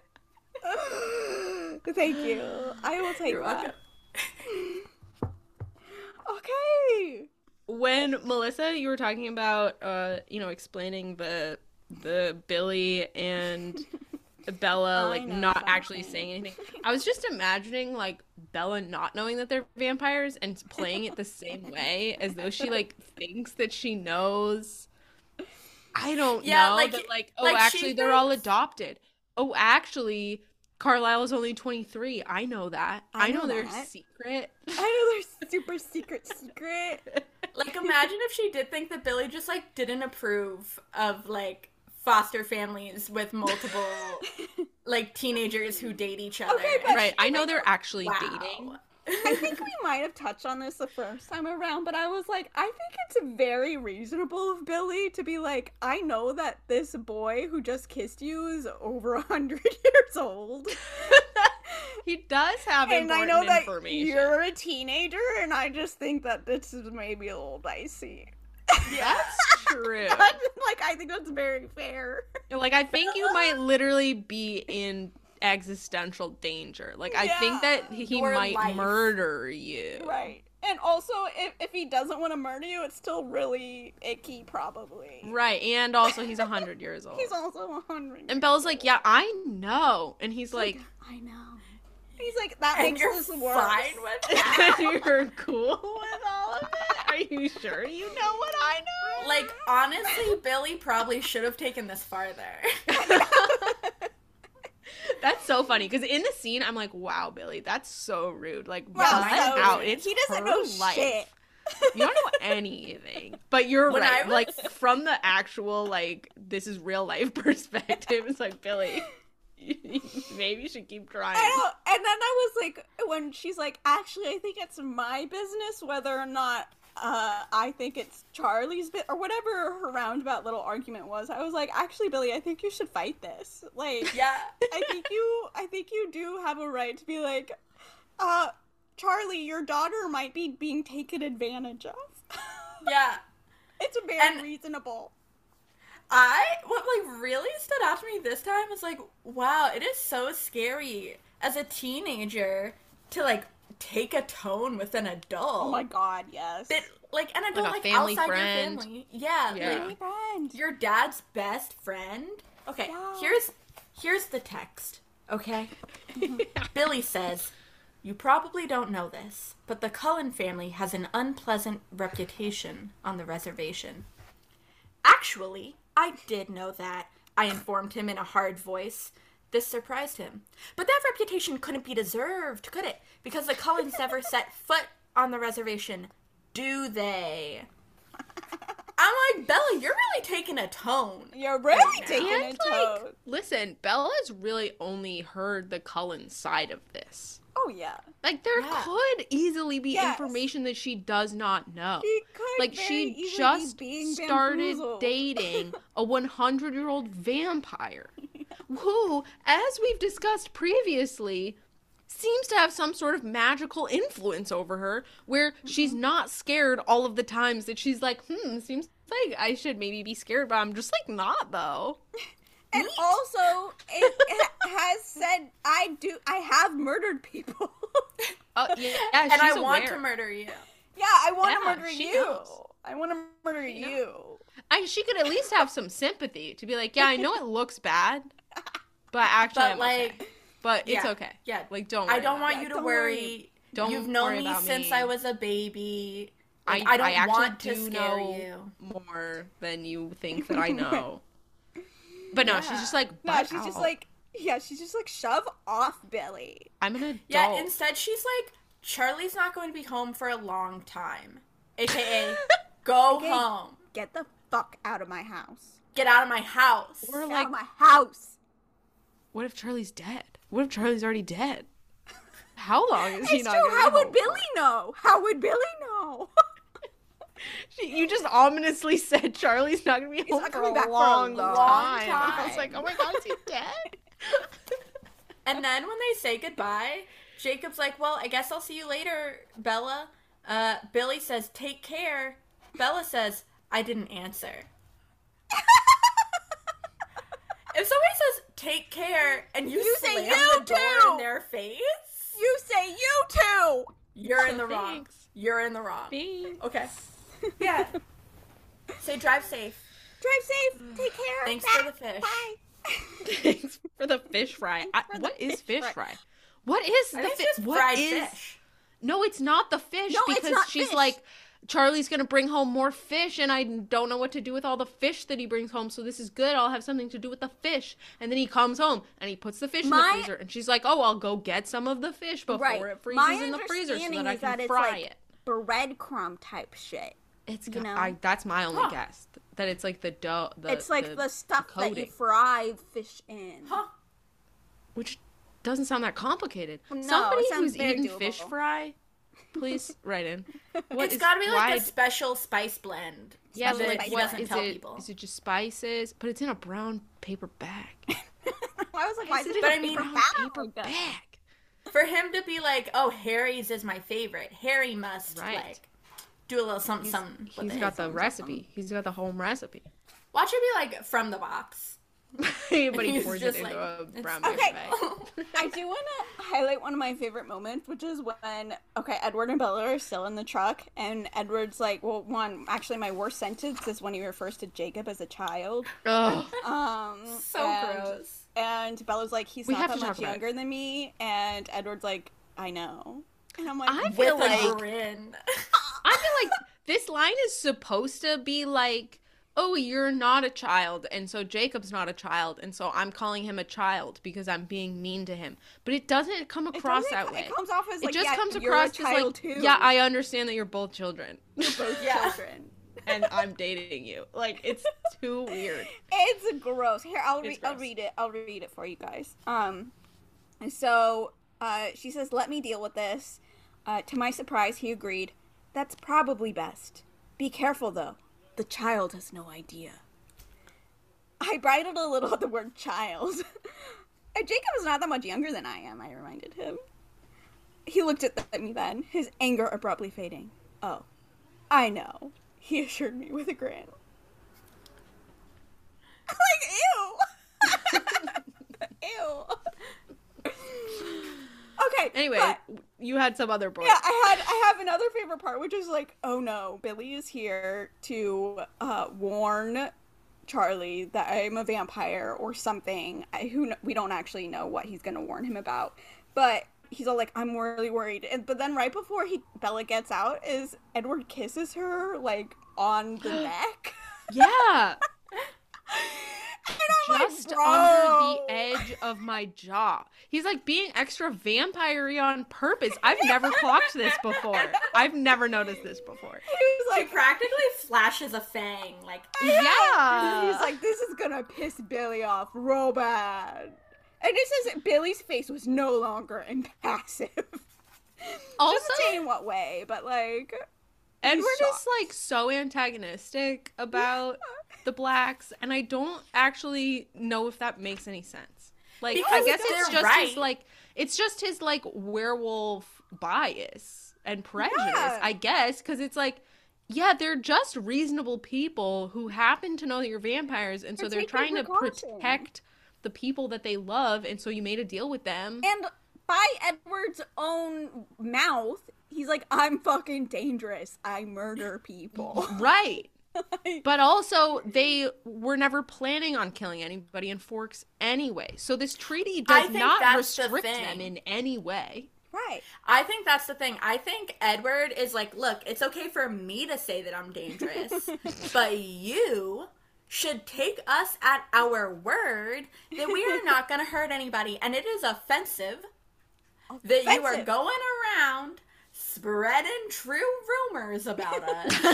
Speaker 2: you. Thank you. I will take
Speaker 1: You're
Speaker 2: that.
Speaker 1: welcome.
Speaker 2: Okay.
Speaker 3: When Melissa, you were talking about, uh, you know, explaining the the Billy and Bella
Speaker 2: I
Speaker 3: like
Speaker 2: know
Speaker 3: not actually
Speaker 2: something.
Speaker 3: saying anything. I was just imagining like Bella not knowing that they're vampires and playing it the same way as though she like thinks that she knows. I don't
Speaker 1: Yeah,
Speaker 3: know.
Speaker 1: like-
Speaker 3: that, like oh,
Speaker 1: like, she
Speaker 3: actually they're all
Speaker 1: thinks-
Speaker 3: adopted. Oh, actually, Carlisle is only twenty-three. I know that.
Speaker 2: I
Speaker 3: I know,
Speaker 2: know
Speaker 3: their
Speaker 2: that.
Speaker 3: secret.
Speaker 2: I know they're super secret secret.
Speaker 1: Like, imagine if she did think that Billy just like didn't approve of like foster families with multiple like teenagers who date each other.
Speaker 2: Okay, but-
Speaker 3: Right. I know they're actually
Speaker 1: Wow.
Speaker 3: dating.
Speaker 2: I think we might have touched on this the first time around, but I was like, I think it's very reasonable of Billy to be like, I know that this boy who just kissed you is over a hundred years old.
Speaker 3: He does have
Speaker 2: And I
Speaker 3: important
Speaker 2: know that
Speaker 3: information.
Speaker 2: you're a teenager, and I just think that this is maybe a little dicey.
Speaker 3: That's true.
Speaker 2: Like, I think that's very fair.
Speaker 3: Like, I think you might literally be in existential danger. Like, I think
Speaker 2: Yeah.
Speaker 3: that he
Speaker 1: Your
Speaker 3: might
Speaker 1: life.
Speaker 3: murder you.
Speaker 2: Right. And also, if, if he doesn't want to murder you, it's still really icky, probably.
Speaker 3: Right. And also, he's one hundred years old.
Speaker 2: He's also a hundred.
Speaker 3: And Bella's like, yeah, I know. And he's like,
Speaker 2: I know. He's like, that
Speaker 1: And
Speaker 2: makes
Speaker 1: you're
Speaker 2: this worse.
Speaker 1: fine with that?
Speaker 3: You're cool with all of it? Are you sure you know what I know?
Speaker 1: Like, honestly, Billy probably should have taken this farther.
Speaker 3: That's so funny, because in the scene, I'm like, wow, Billy, that's so rude. Like,
Speaker 2: Wow,
Speaker 3: let
Speaker 2: so
Speaker 3: it out.
Speaker 2: rude.
Speaker 3: It's
Speaker 2: He doesn't
Speaker 3: her
Speaker 2: know
Speaker 3: life.
Speaker 2: shit.
Speaker 3: You don't know anything. But you're
Speaker 1: When
Speaker 3: right.
Speaker 1: I was-
Speaker 3: Like, from the actual, like, this is real life perspective, it's like, Billy, maybe you should keep trying.
Speaker 2: I know. And then I was like, when she's like, actually, I think it's my business whether or not uh, I think it's Charlie's bit or whatever her roundabout little argument was. I was like, actually, Billy, I think you should fight this. Like,
Speaker 1: Yeah.
Speaker 2: I think you, I think you do have a right to be like, uh, Charlie, your daughter might be being taken advantage of.
Speaker 1: Yeah.
Speaker 2: It's very
Speaker 1: And-
Speaker 2: reasonable.
Speaker 1: I, what like really stood out to me this time was like, wow, it is so scary as a teenager to like take a tone with an adult.
Speaker 2: Oh my god, yes.
Speaker 1: But, like an adult
Speaker 3: Like a
Speaker 1: like,
Speaker 3: family
Speaker 1: outside
Speaker 3: friend.
Speaker 1: your family. Yeah.
Speaker 3: Yeah.
Speaker 1: Like,
Speaker 2: friend.
Speaker 1: your dad's best friend. Okay,
Speaker 2: Yeah.
Speaker 1: here's here's the text. Okay? Billy says, "You probably don't know this, but the Cullen family has an unpleasant reputation on the reservation." Actually, I did know that, I informed him in a hard voice. This surprised him. But that reputation couldn't be deserved, could it? Because the Cullens never set foot on the reservation, do they? I'm like, Bella, you're really taking a tone.
Speaker 2: You're really
Speaker 1: now.
Speaker 2: taking
Speaker 3: And,
Speaker 2: it
Speaker 3: like,
Speaker 2: to.
Speaker 3: listen, Bella's really only heard the Cullen side of this.
Speaker 2: Oh yeah.
Speaker 3: Like, there
Speaker 1: Yeah.
Speaker 3: could easily be
Speaker 2: Yes.
Speaker 3: information that she does not know.
Speaker 2: She could
Speaker 3: Like,
Speaker 2: very
Speaker 3: she
Speaker 2: easily
Speaker 3: just
Speaker 2: be being
Speaker 3: started
Speaker 2: bamboozled.
Speaker 3: dating a hundred-year-old vampire who, as we've discussed previously, seems to have some sort of magical influence over her where she's not scared all of the times that she's like, hmm, seems like I should maybe be scared, but I'm just, like, not, though.
Speaker 2: And also, it ha- has said I do. I have murdered people.
Speaker 3: Oh, yeah, yeah,
Speaker 1: And
Speaker 3: she's
Speaker 1: I
Speaker 3: aware.
Speaker 1: want to murder you.
Speaker 2: Yeah, I want to
Speaker 3: Yeah,
Speaker 2: murder
Speaker 3: she
Speaker 2: you.
Speaker 3: knows.
Speaker 2: I want to murder
Speaker 3: She
Speaker 2: you.
Speaker 3: I, she could at least have some sympathy to be like, yeah, I know it looks bad, but actually
Speaker 1: But
Speaker 3: I'm
Speaker 1: like,
Speaker 3: okay. But it's
Speaker 1: yeah,
Speaker 3: okay.
Speaker 1: yeah.
Speaker 3: Like, don't worry
Speaker 1: I don't
Speaker 3: about
Speaker 1: want
Speaker 3: it.
Speaker 1: you to
Speaker 2: Don't
Speaker 1: worry.
Speaker 2: worry.
Speaker 3: Don't
Speaker 1: You've known
Speaker 3: worry
Speaker 1: me
Speaker 3: about
Speaker 1: since
Speaker 3: me.
Speaker 1: I was a baby. Like,
Speaker 3: I,
Speaker 1: I don't
Speaker 3: I actually
Speaker 1: want to
Speaker 3: do
Speaker 1: scare
Speaker 3: know
Speaker 1: you.
Speaker 3: more than you think that I know. But no, she's
Speaker 1: Yeah.
Speaker 3: just like,
Speaker 2: No,
Speaker 3: "Butt
Speaker 2: she's just
Speaker 3: out.
Speaker 2: like, yeah, she's just like, shove off, Billy.
Speaker 3: I'm an adult.
Speaker 1: Yeah, instead she's like, Charlie's not going to be home for a long time. A K A, go
Speaker 2: Okay.
Speaker 1: home.
Speaker 2: Get the fuck out of my house.
Speaker 1: Get out of my house.
Speaker 3: Or
Speaker 2: Get
Speaker 3: like,
Speaker 2: out of my house.
Speaker 3: what if Charlie's dead? What if Charlie's already dead? How long is he
Speaker 2: It's
Speaker 3: not
Speaker 2: true.
Speaker 3: gonna
Speaker 2: How
Speaker 3: be
Speaker 2: would
Speaker 3: home
Speaker 2: Billy know? How would Billy know?
Speaker 3: for? You just ominously said Charlie's not gonna be home
Speaker 2: not
Speaker 3: for
Speaker 2: coming
Speaker 3: a
Speaker 2: back for a
Speaker 3: long,
Speaker 2: long
Speaker 3: time.
Speaker 1: time.
Speaker 3: I was like, oh my god, is he dead?
Speaker 1: And then when they say goodbye, Jacob's like, well, I guess I'll see you later, Bella. Uh, Billy says, take care. Bella says, I didn't answer. If somebody says, take care, and you,
Speaker 2: You say
Speaker 1: slam
Speaker 2: you
Speaker 1: the door
Speaker 2: too.
Speaker 1: in their face,
Speaker 2: You say you too.
Speaker 1: you're in the wrong.
Speaker 3: Thanks.
Speaker 1: You're in the wrong.
Speaker 3: Thanks.
Speaker 1: Okay. Yeah. Say drive safe.
Speaker 2: Drive safe. Take care.
Speaker 1: Thanks
Speaker 2: Bye.
Speaker 1: for the fish.
Speaker 2: Bye.
Speaker 3: Thanks for the fish fry. I,
Speaker 2: for the
Speaker 3: what is
Speaker 2: fish
Speaker 3: fish
Speaker 2: fry.
Speaker 3: fry? What is
Speaker 1: I
Speaker 3: the
Speaker 1: think
Speaker 3: fish?
Speaker 1: it's just
Speaker 3: What
Speaker 1: fried
Speaker 3: is?
Speaker 1: fish.
Speaker 3: No, it's not the fish
Speaker 2: No, it's
Speaker 3: because
Speaker 2: not
Speaker 3: she's
Speaker 2: fish.
Speaker 3: like, Charlie's gonna bring home more fish, and I don't know what to do with all the fish that he brings home. So this is good. I'll have something to do with the fish. And then he comes home and he puts the fish in
Speaker 2: My-
Speaker 3: the freezer, and she's like, "Oh, I'll go get some of the fish before
Speaker 2: Right.
Speaker 3: it freezes
Speaker 2: My
Speaker 3: in the freezer so
Speaker 2: understanding
Speaker 3: that I
Speaker 2: is
Speaker 3: can
Speaker 2: that it's
Speaker 3: fry
Speaker 2: like
Speaker 3: it."
Speaker 2: breadcrumb type shit.
Speaker 3: It's
Speaker 2: you
Speaker 3: got,
Speaker 2: know?
Speaker 3: I, that's my only
Speaker 1: Huh.
Speaker 3: guess that it's like the dough. The,
Speaker 2: It's like the, stuff that you
Speaker 3: coating,
Speaker 2: fry fish in.
Speaker 1: Huh.
Speaker 3: which doesn't sound that complicated.
Speaker 2: No, it
Speaker 3: Somebody
Speaker 2: sounds
Speaker 3: who's
Speaker 2: very
Speaker 3: eaten
Speaker 2: doable.
Speaker 3: fish fry, please write in. What
Speaker 1: It's
Speaker 3: is-
Speaker 1: got to be like
Speaker 3: why
Speaker 1: a special spice blend.
Speaker 3: Yeah,
Speaker 1: that
Speaker 3: like
Speaker 1: he
Speaker 3: what
Speaker 1: doesn't
Speaker 3: is
Speaker 1: tell
Speaker 3: it?
Speaker 1: people.
Speaker 3: Is it just spices? But it's in a brown paper bag.
Speaker 2: I was like, why is it in
Speaker 1: But
Speaker 2: a
Speaker 1: I mean-
Speaker 2: paper
Speaker 3: Paper
Speaker 2: bag?
Speaker 3: bag.
Speaker 1: For him to be like, oh, Harry's is my favorite. Harry must
Speaker 3: Right.
Speaker 1: like do a little something, something. with
Speaker 3: He's
Speaker 1: it.
Speaker 3: got the recipe. He's got the home recipe.
Speaker 1: Watch it be like from the box.
Speaker 3: But he
Speaker 1: He's
Speaker 3: pours it
Speaker 1: just
Speaker 3: into
Speaker 1: like,
Speaker 3: a
Speaker 1: it's-
Speaker 3: brown paper
Speaker 2: Okay.
Speaker 3: bag.
Speaker 2: I do want to highlight one of my favorite moments, which is when, okay, Edward and Bella are still in the truck, and Edward's like, well, one, actually, my worst sentence is when he refers to Jacob as a child.
Speaker 3: Ugh.
Speaker 2: Um,
Speaker 1: So
Speaker 2: and
Speaker 1: gross.
Speaker 2: And Bella's like, he's
Speaker 3: We
Speaker 2: not
Speaker 3: have
Speaker 2: that
Speaker 3: to talk
Speaker 2: much
Speaker 3: about it.
Speaker 2: younger than me. And Edward's like, I know. And I'm like,
Speaker 3: I
Speaker 1: With
Speaker 3: feel
Speaker 1: a
Speaker 3: like
Speaker 1: grin.
Speaker 3: I feel like this line is supposed to be like, oh, you're not a child, and so Jacob's not a child, and so I'm calling him a child because I'm being mean to him. But it doesn't come
Speaker 2: it
Speaker 3: across
Speaker 2: doesn't-
Speaker 3: that way.
Speaker 2: It comes off as
Speaker 3: It
Speaker 2: like,
Speaker 3: just
Speaker 2: yeah,
Speaker 3: comes
Speaker 2: you're
Speaker 3: across
Speaker 2: a
Speaker 3: as like,
Speaker 2: child too.
Speaker 3: yeah, I understand that you're both children,
Speaker 2: You're both
Speaker 1: Yeah.
Speaker 2: children.
Speaker 3: and I'm dating you. Like, it's too weird.
Speaker 2: It's gross. Here, I'll
Speaker 3: It's
Speaker 2: read. I'll
Speaker 3: gross.
Speaker 2: read it. I'll read it for you guys. Um, so uh, she says, "Let me deal with this." Uh, to my surprise, he agreed. That's probably best. Be careful, though. The child has no idea. I bridled a little at the word child. And Jacob is not that much younger than I am, I reminded him. He looked at, at me then, his anger abruptly fading. Oh, I know, he assured me with a grin. Like, ew! Ew! Okay,
Speaker 3: Anyway,
Speaker 2: but-
Speaker 3: you had some other point.
Speaker 2: yeah, I had I have another favorite part, which is like, oh no, Billy is here to uh, warn Charlie that I'm a vampire or something. I, who kn- we don't actually know what he's gonna warn him about, but he's all like, I'm really worried. And, but then right before he Bella gets out, is Edward kisses her like on the neck.
Speaker 3: Yeah.
Speaker 2: And I'm
Speaker 3: Just
Speaker 2: like, bro.
Speaker 3: under the edge of my jaw. He's like being extra vampire-y on purpose. I've never clocked this before. I've never noticed this before.
Speaker 2: He was
Speaker 1: She
Speaker 2: like,
Speaker 1: practically flashes a fang. Like,
Speaker 3: Yeah.
Speaker 2: He's like, this is gonna piss Billy off real bad. And it says that Billy's face was no longer impassive.
Speaker 3: Also,
Speaker 2: Doesn't say in what way, but like,
Speaker 3: Edward
Speaker 2: shocked.
Speaker 3: is like so antagonistic about the blacks, and I don't actually know if that makes any sense. Like, I
Speaker 1: Because
Speaker 3: guess it's
Speaker 1: they're
Speaker 3: just his
Speaker 1: right.
Speaker 3: like, it's just his like werewolf bias and prejudice,
Speaker 2: Yeah.
Speaker 3: I guess, because it's like, yeah, they're just reasonable people who happen to know that you're vampires, and so
Speaker 2: They're
Speaker 3: they're
Speaker 2: taking
Speaker 3: trying to
Speaker 2: precautions.
Speaker 3: protect the people that they love, and so you made a deal with them.
Speaker 2: and by Edward's own mouth, he's like, I'm fucking dangerous. I murder people.
Speaker 3: Right. But also, they were never planning on killing anybody in Forks anyway. So this treaty
Speaker 1: I
Speaker 3: does
Speaker 1: think
Speaker 3: not
Speaker 1: that's the
Speaker 3: restrict
Speaker 1: thing.
Speaker 3: them in any way.
Speaker 2: Right.
Speaker 1: I think that's the thing. I think Edward is like, look, it's okay for me to say that I'm dangerous, but you should take us at our word that we are not going to hurt anybody. And it is offensive that you are
Speaker 2: Offensive.
Speaker 1: going around spreading true rumors about us.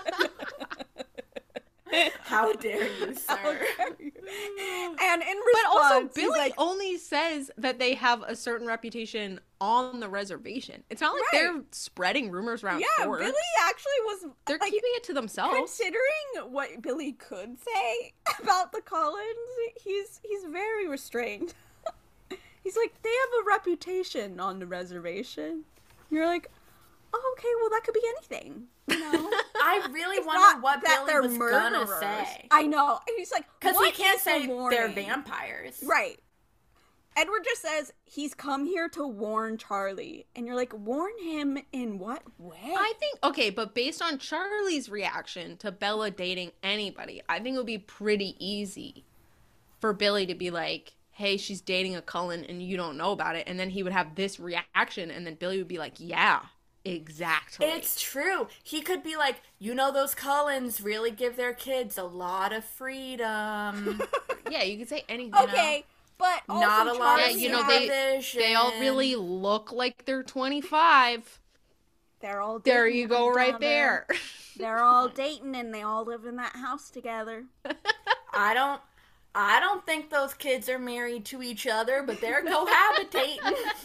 Speaker 1: How dare you, sir?
Speaker 2: And in response,
Speaker 3: But also,
Speaker 2: he's
Speaker 3: Billy
Speaker 2: like,
Speaker 3: only says that they have a certain reputation on the reservation. It's not like
Speaker 2: Right.
Speaker 3: they're spreading rumors around
Speaker 2: yeah,
Speaker 3: Forks.
Speaker 2: Billy actually was
Speaker 3: They're
Speaker 2: like,
Speaker 3: keeping it to themselves.
Speaker 2: considering what Billy could say about the Cullens, he's he's very restrained. He's like, they have a reputation on the reservation. You're like, oh, okay, well that could be anything. You know,
Speaker 1: I really
Speaker 2: It's
Speaker 1: wonder
Speaker 2: not
Speaker 1: what
Speaker 2: that
Speaker 1: Billy
Speaker 2: they're
Speaker 1: was gonna
Speaker 2: murderers.
Speaker 1: say.
Speaker 2: I know. And he's like,
Speaker 1: Because he
Speaker 2: what
Speaker 1: can't
Speaker 2: is the
Speaker 1: say they're
Speaker 2: warning?
Speaker 1: vampires.
Speaker 2: Right. Edward just says he's come here to warn Charlie, and you're like, warn him in what way?
Speaker 3: I think, okay, but based on Charlie's reaction to Bella dating anybody, I think it would be pretty easy for Billy to be like, hey, she's dating a Cullen and you don't know about it. And then he would have this reaction, and then Billy would be like, yeah, exactly.
Speaker 1: It's true. He could be like, you know, those Cullens really give their kids a lot of freedom.
Speaker 3: Yeah, you could say anything.
Speaker 2: okay, but also
Speaker 1: Not a lot
Speaker 3: Yeah,
Speaker 1: of
Speaker 2: Charlie
Speaker 3: you know,
Speaker 2: has-
Speaker 3: they-
Speaker 1: television.
Speaker 3: They all really look like they're twenty-five.
Speaker 2: they're all
Speaker 3: There
Speaker 2: dating
Speaker 3: you go,
Speaker 2: one
Speaker 3: right
Speaker 2: another.
Speaker 3: there.
Speaker 2: They're all dating, and they all live in that house together.
Speaker 1: I don't. I don't think those kids are married to each other, but they're cohabitating.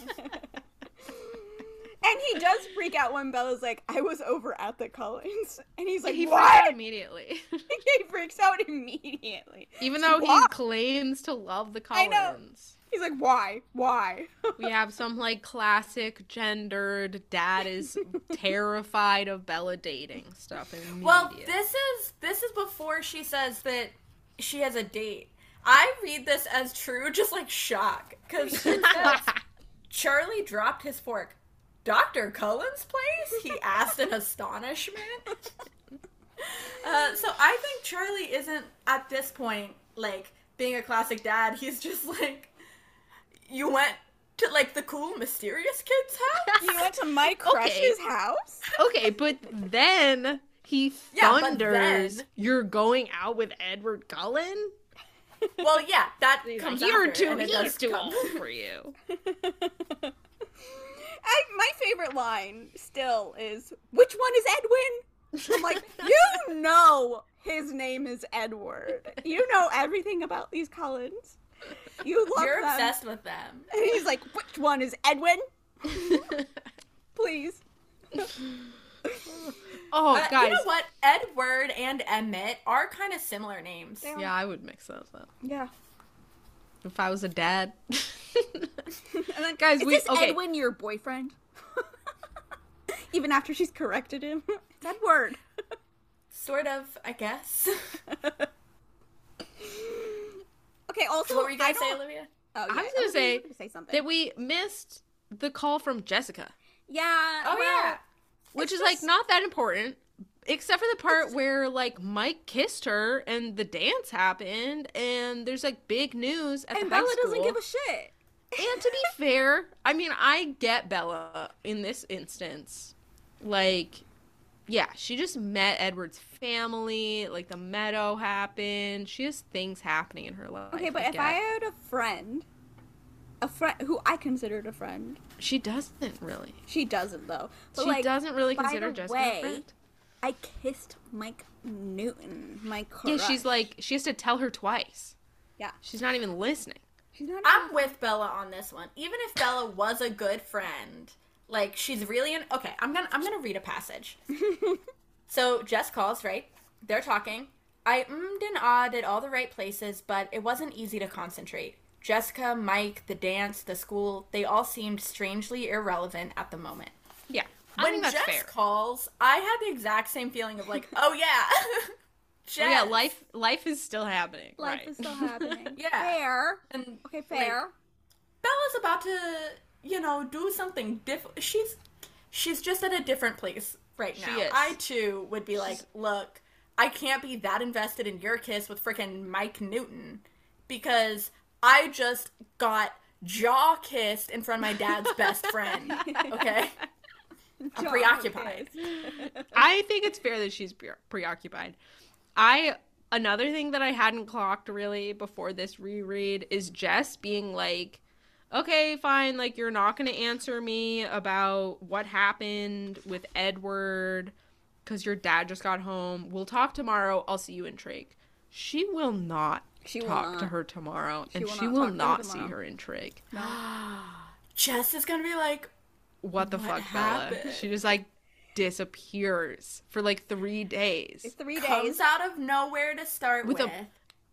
Speaker 2: And he does freak out when Bella's like, I was over at the Cullens. And he's like,
Speaker 3: He freaks
Speaker 2: what?
Speaker 3: out immediately.
Speaker 2: He freaks out immediately.
Speaker 3: Even though he
Speaker 2: Why?
Speaker 3: claims to love the
Speaker 2: I know.
Speaker 3: Cullens.
Speaker 2: He's like, why? Why?
Speaker 3: We have some like classic gendered dad is terrified of Bella dating stuff immediately.
Speaker 1: Well, this is this is before she says that she has a date. I read this as true, just like shock, because Charlie dropped his fork. Doctor Cullen's place? He asked in astonishment. Uh, so I think Charlie isn't at this point like being a classic dad, he's just like, you went to, like, the cool, mysterious kid's house?
Speaker 2: You went to my crush's house?
Speaker 3: Okay, but then he
Speaker 1: Yeah, but
Speaker 3: thunders,
Speaker 1: then-
Speaker 3: you're going out with Edward Cullen?
Speaker 1: Well, yeah, that
Speaker 3: He's
Speaker 1: comes
Speaker 3: like, you're
Speaker 1: after,
Speaker 3: too,
Speaker 1: and it
Speaker 3: he's
Speaker 1: does
Speaker 3: too
Speaker 1: come.
Speaker 3: old for you.
Speaker 2: I, my favorite line still is, which one is Edwin? I'm like, you know his name is Edward. You know everything about these Cullens. You love
Speaker 1: You're
Speaker 2: them.
Speaker 1: obsessed with them.
Speaker 2: And he's like, which one is Edwin? Please.
Speaker 3: Oh,
Speaker 1: Uh,
Speaker 3: guys.
Speaker 1: you know what? Edward and Emmett are kind of similar names.
Speaker 2: They are.
Speaker 3: Yeah, I would mix those up.
Speaker 2: Yeah.
Speaker 3: If I was a dad.
Speaker 2: And then,
Speaker 3: Guys,
Speaker 2: is
Speaker 3: we-
Speaker 2: this
Speaker 3: okay.
Speaker 2: Edwin your boyfriend? Even after she's corrected him. It's Edward.
Speaker 1: Sort of, I guess.
Speaker 2: Okay, also,
Speaker 1: What were you
Speaker 2: I
Speaker 1: gonna say,
Speaker 2: don't-
Speaker 1: Olivia?
Speaker 2: Oh,
Speaker 3: I
Speaker 2: yeah,
Speaker 3: was gonna say
Speaker 2: say something.
Speaker 3: that we missed the call from Jessica,
Speaker 2: Yeah.
Speaker 1: Oh,
Speaker 2: well,
Speaker 1: yeah.
Speaker 3: which
Speaker 2: It's
Speaker 3: is
Speaker 2: just-
Speaker 3: like not that important, except for the part where like Mike kissed her and the dance happened, and there's like big news at
Speaker 2: And
Speaker 3: the high
Speaker 2: Bella
Speaker 3: school.
Speaker 2: doesn't give a shit.
Speaker 3: And to be fair, I mean, I get Bella in this instance. Like, yeah, she just met Edward's family. Like, the meadow happened. She has things happening in her life.
Speaker 2: Okay, but
Speaker 3: I
Speaker 2: if I
Speaker 3: get.
Speaker 2: had a friend, a friend who I considered a friend,
Speaker 3: She doesn't really.
Speaker 2: she doesn't though. But
Speaker 3: she
Speaker 2: like,
Speaker 3: doesn't really
Speaker 2: by
Speaker 3: consider
Speaker 2: the
Speaker 3: Jessica
Speaker 2: way,
Speaker 3: a friend.
Speaker 2: I kissed Mike Newton, my crush.
Speaker 3: Yeah, she's like, she has to tell her twice.
Speaker 2: yeah,
Speaker 3: She's not even listening.
Speaker 2: she's not.
Speaker 1: I'm with Bella on this one. Even if Bella was a good friend, like she's really in. Okay, I'm gonna I'm gonna read a passage. So Jess calls, right? They're talking. I ummed and ahhed at all the right places, but it wasn't easy to concentrate. Jessica, Mike, the dance, the school, they all seemed strangely irrelevant at the moment.
Speaker 3: Yeah, I
Speaker 1: When
Speaker 3: think that's
Speaker 1: Jess
Speaker 3: fair.
Speaker 1: calls, I had the exact same feeling of like, oh yeah, Jess.
Speaker 3: Oh, yeah, life life is still happening.
Speaker 2: Life
Speaker 3: right.
Speaker 2: is still happening.
Speaker 1: Yeah.
Speaker 2: Fair.
Speaker 1: And
Speaker 2: Okay, fair.
Speaker 1: like, Bella's about to, you know, do something different. She's she's just at a different place right
Speaker 3: She
Speaker 1: now.
Speaker 3: is.
Speaker 1: I too would be like, look, I can't be that invested in your kiss with frickin' Mike Newton because I just got jaw kissed in front of my dad's best friend. Okay, I'm
Speaker 2: Jaw
Speaker 1: preoccupied.
Speaker 3: I think it's fair that she's pre- preoccupied. I another thing that I hadn't clocked really before this reread is Jess being like, "Okay, fine, like you're not going to answer me about what happened with Edward cuz your dad just got home. We'll talk tomorrow. I'll see you in Trig." She will not
Speaker 2: She will
Speaker 3: talk to
Speaker 2: not.
Speaker 3: her tomorrow, and
Speaker 2: will
Speaker 3: she
Speaker 2: not
Speaker 3: will
Speaker 2: talk to her
Speaker 3: not see
Speaker 2: tomorrow.
Speaker 3: her in Trig.
Speaker 1: Jess is gonna be like,
Speaker 3: What the
Speaker 1: What
Speaker 3: fuck, Bella?
Speaker 1: happened?
Speaker 3: She just like disappears for like three days.
Speaker 2: It's three
Speaker 1: comes
Speaker 2: days,
Speaker 1: out of nowhere to start
Speaker 3: With
Speaker 1: with,
Speaker 3: a-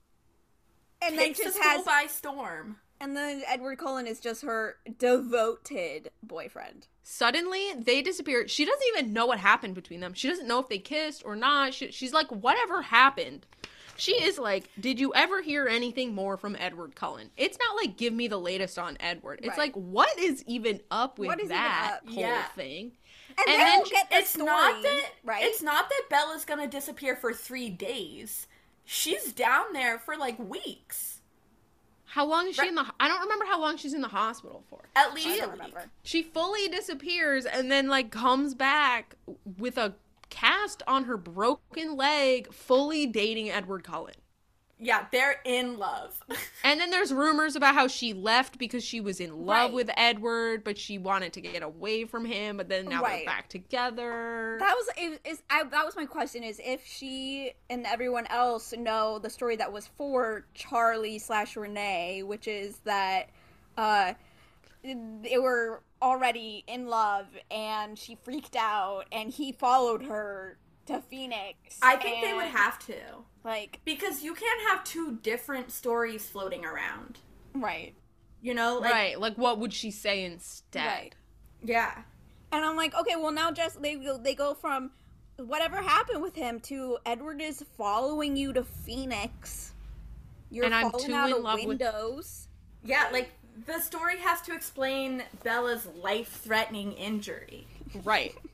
Speaker 2: and then
Speaker 1: takes the
Speaker 2: just
Speaker 1: school
Speaker 2: has,
Speaker 1: by storm.
Speaker 2: and then Edward Cullen is just her devoted boyfriend.
Speaker 3: Suddenly they disappear. She doesn't even know what happened between them. She doesn't know if they kissed or not. She, she's like, whatever happened. She is like, did you ever hear anything more from Edward Cullen? It's not like, give me the latest on Edward. It's
Speaker 2: Right.
Speaker 3: like, what is even up with
Speaker 2: What is even
Speaker 3: that
Speaker 2: up?
Speaker 3: whole
Speaker 1: Yeah.
Speaker 3: thing?
Speaker 2: And,
Speaker 3: And
Speaker 2: then,
Speaker 3: then
Speaker 2: we'll get the
Speaker 1: It's
Speaker 2: story,
Speaker 1: not that
Speaker 2: right?
Speaker 1: It's not that Bella's gonna disappear for three days. She's down there for like weeks,
Speaker 3: How long is she
Speaker 1: Right.
Speaker 3: in the, I don't remember how long she's in the hospital for.
Speaker 1: at least
Speaker 2: I
Speaker 1: a
Speaker 2: don't
Speaker 1: week.
Speaker 2: remember.
Speaker 3: She fully disappears and then like comes back with a cast on her broken leg, fully dating Edward Cullen.
Speaker 1: Yeah, they're in love.
Speaker 3: And then there's rumors about how she left because she was in love
Speaker 2: Right.
Speaker 3: with Edward, but she wanted to get away from him, but then now
Speaker 2: Right.
Speaker 3: they're back together.
Speaker 2: That was is, is I, that was my question: is if she and everyone else know the story that was for Charlie slash Renee, which is that uh, they were already in love and she freaked out and he followed her to Phoenix.
Speaker 1: I think they would
Speaker 2: and,
Speaker 1: have to.
Speaker 2: like
Speaker 1: Because you can't have two different stories floating around.
Speaker 2: right,
Speaker 1: You know? Like,
Speaker 3: right. Like, what would she say instead?
Speaker 2: right.
Speaker 1: Yeah.
Speaker 2: And I'm like, okay, well now just they go they go from whatever happened with him to Edward is following you to Phoenix. You're
Speaker 3: And I'm
Speaker 2: falling
Speaker 3: too
Speaker 2: out
Speaker 3: in
Speaker 2: of
Speaker 3: love with-
Speaker 2: windows.
Speaker 1: Yeah, like, the story has to explain Bella's life-threatening injury.
Speaker 3: Right.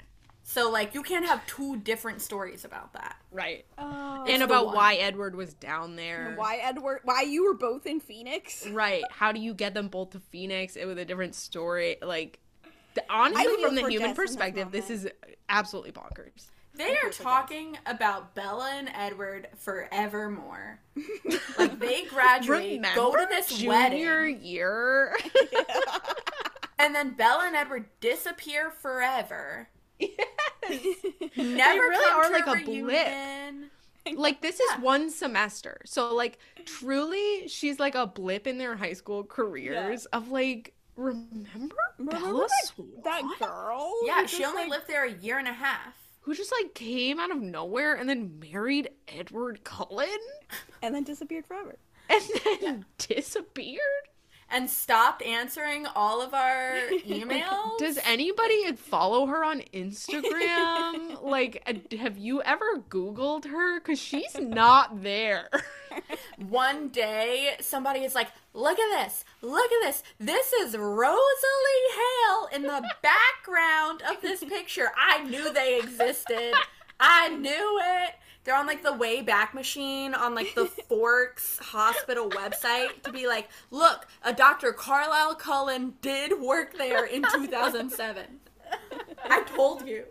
Speaker 1: So, like, you can't have two different stories about that.
Speaker 3: Right.
Speaker 2: Oh.
Speaker 3: And
Speaker 1: the
Speaker 3: about
Speaker 1: one.
Speaker 3: why Edward was down there.
Speaker 2: Why Edward? Why you were both in Phoenix?
Speaker 3: Right. How do you get them both to Phoenix with a different story? Like, the, honestly,
Speaker 2: I feel
Speaker 3: from the
Speaker 2: for
Speaker 3: human
Speaker 2: Jess in this
Speaker 3: perspective, this is absolutely bonkers.
Speaker 1: They are talking about Bella and Edward forevermore. Like, they graduate,
Speaker 3: Remember
Speaker 1: go to this
Speaker 3: junior
Speaker 1: wedding,
Speaker 3: year?
Speaker 1: and then Bella and Edward disappear forever.
Speaker 3: Yes.
Speaker 1: Never
Speaker 3: really
Speaker 1: come
Speaker 3: are
Speaker 1: to
Speaker 3: like a
Speaker 1: reunion.
Speaker 3: Like, this is one semester. So, like, truly, she's like a blip in their high school careers of, like, remember,
Speaker 2: Remember
Speaker 3: Bella
Speaker 2: that,
Speaker 3: Swan?
Speaker 2: that girl?
Speaker 1: Yeah,
Speaker 2: who
Speaker 1: she
Speaker 2: just,
Speaker 1: only
Speaker 2: like,
Speaker 1: lived there a year and a half.
Speaker 3: Who just, like, came out of nowhere and then married Edward Cullen?
Speaker 2: and then disappeared forever.
Speaker 3: And then disappeared?
Speaker 1: And stopped answering all of our emails.
Speaker 3: Does anybody follow her on Instagram? Like, uh, have you ever Googled her? Because she's not there.
Speaker 1: One day, somebody is like, look at this, look at this. This is Rosalie Hale in the background of this picture. I knew they existed. I knew it. They're on, like, the Wayback Machine on, like, the Forks Hospital website to be like, look, a Doctor Carlisle Cullen did work there in two thousand seven. I told you.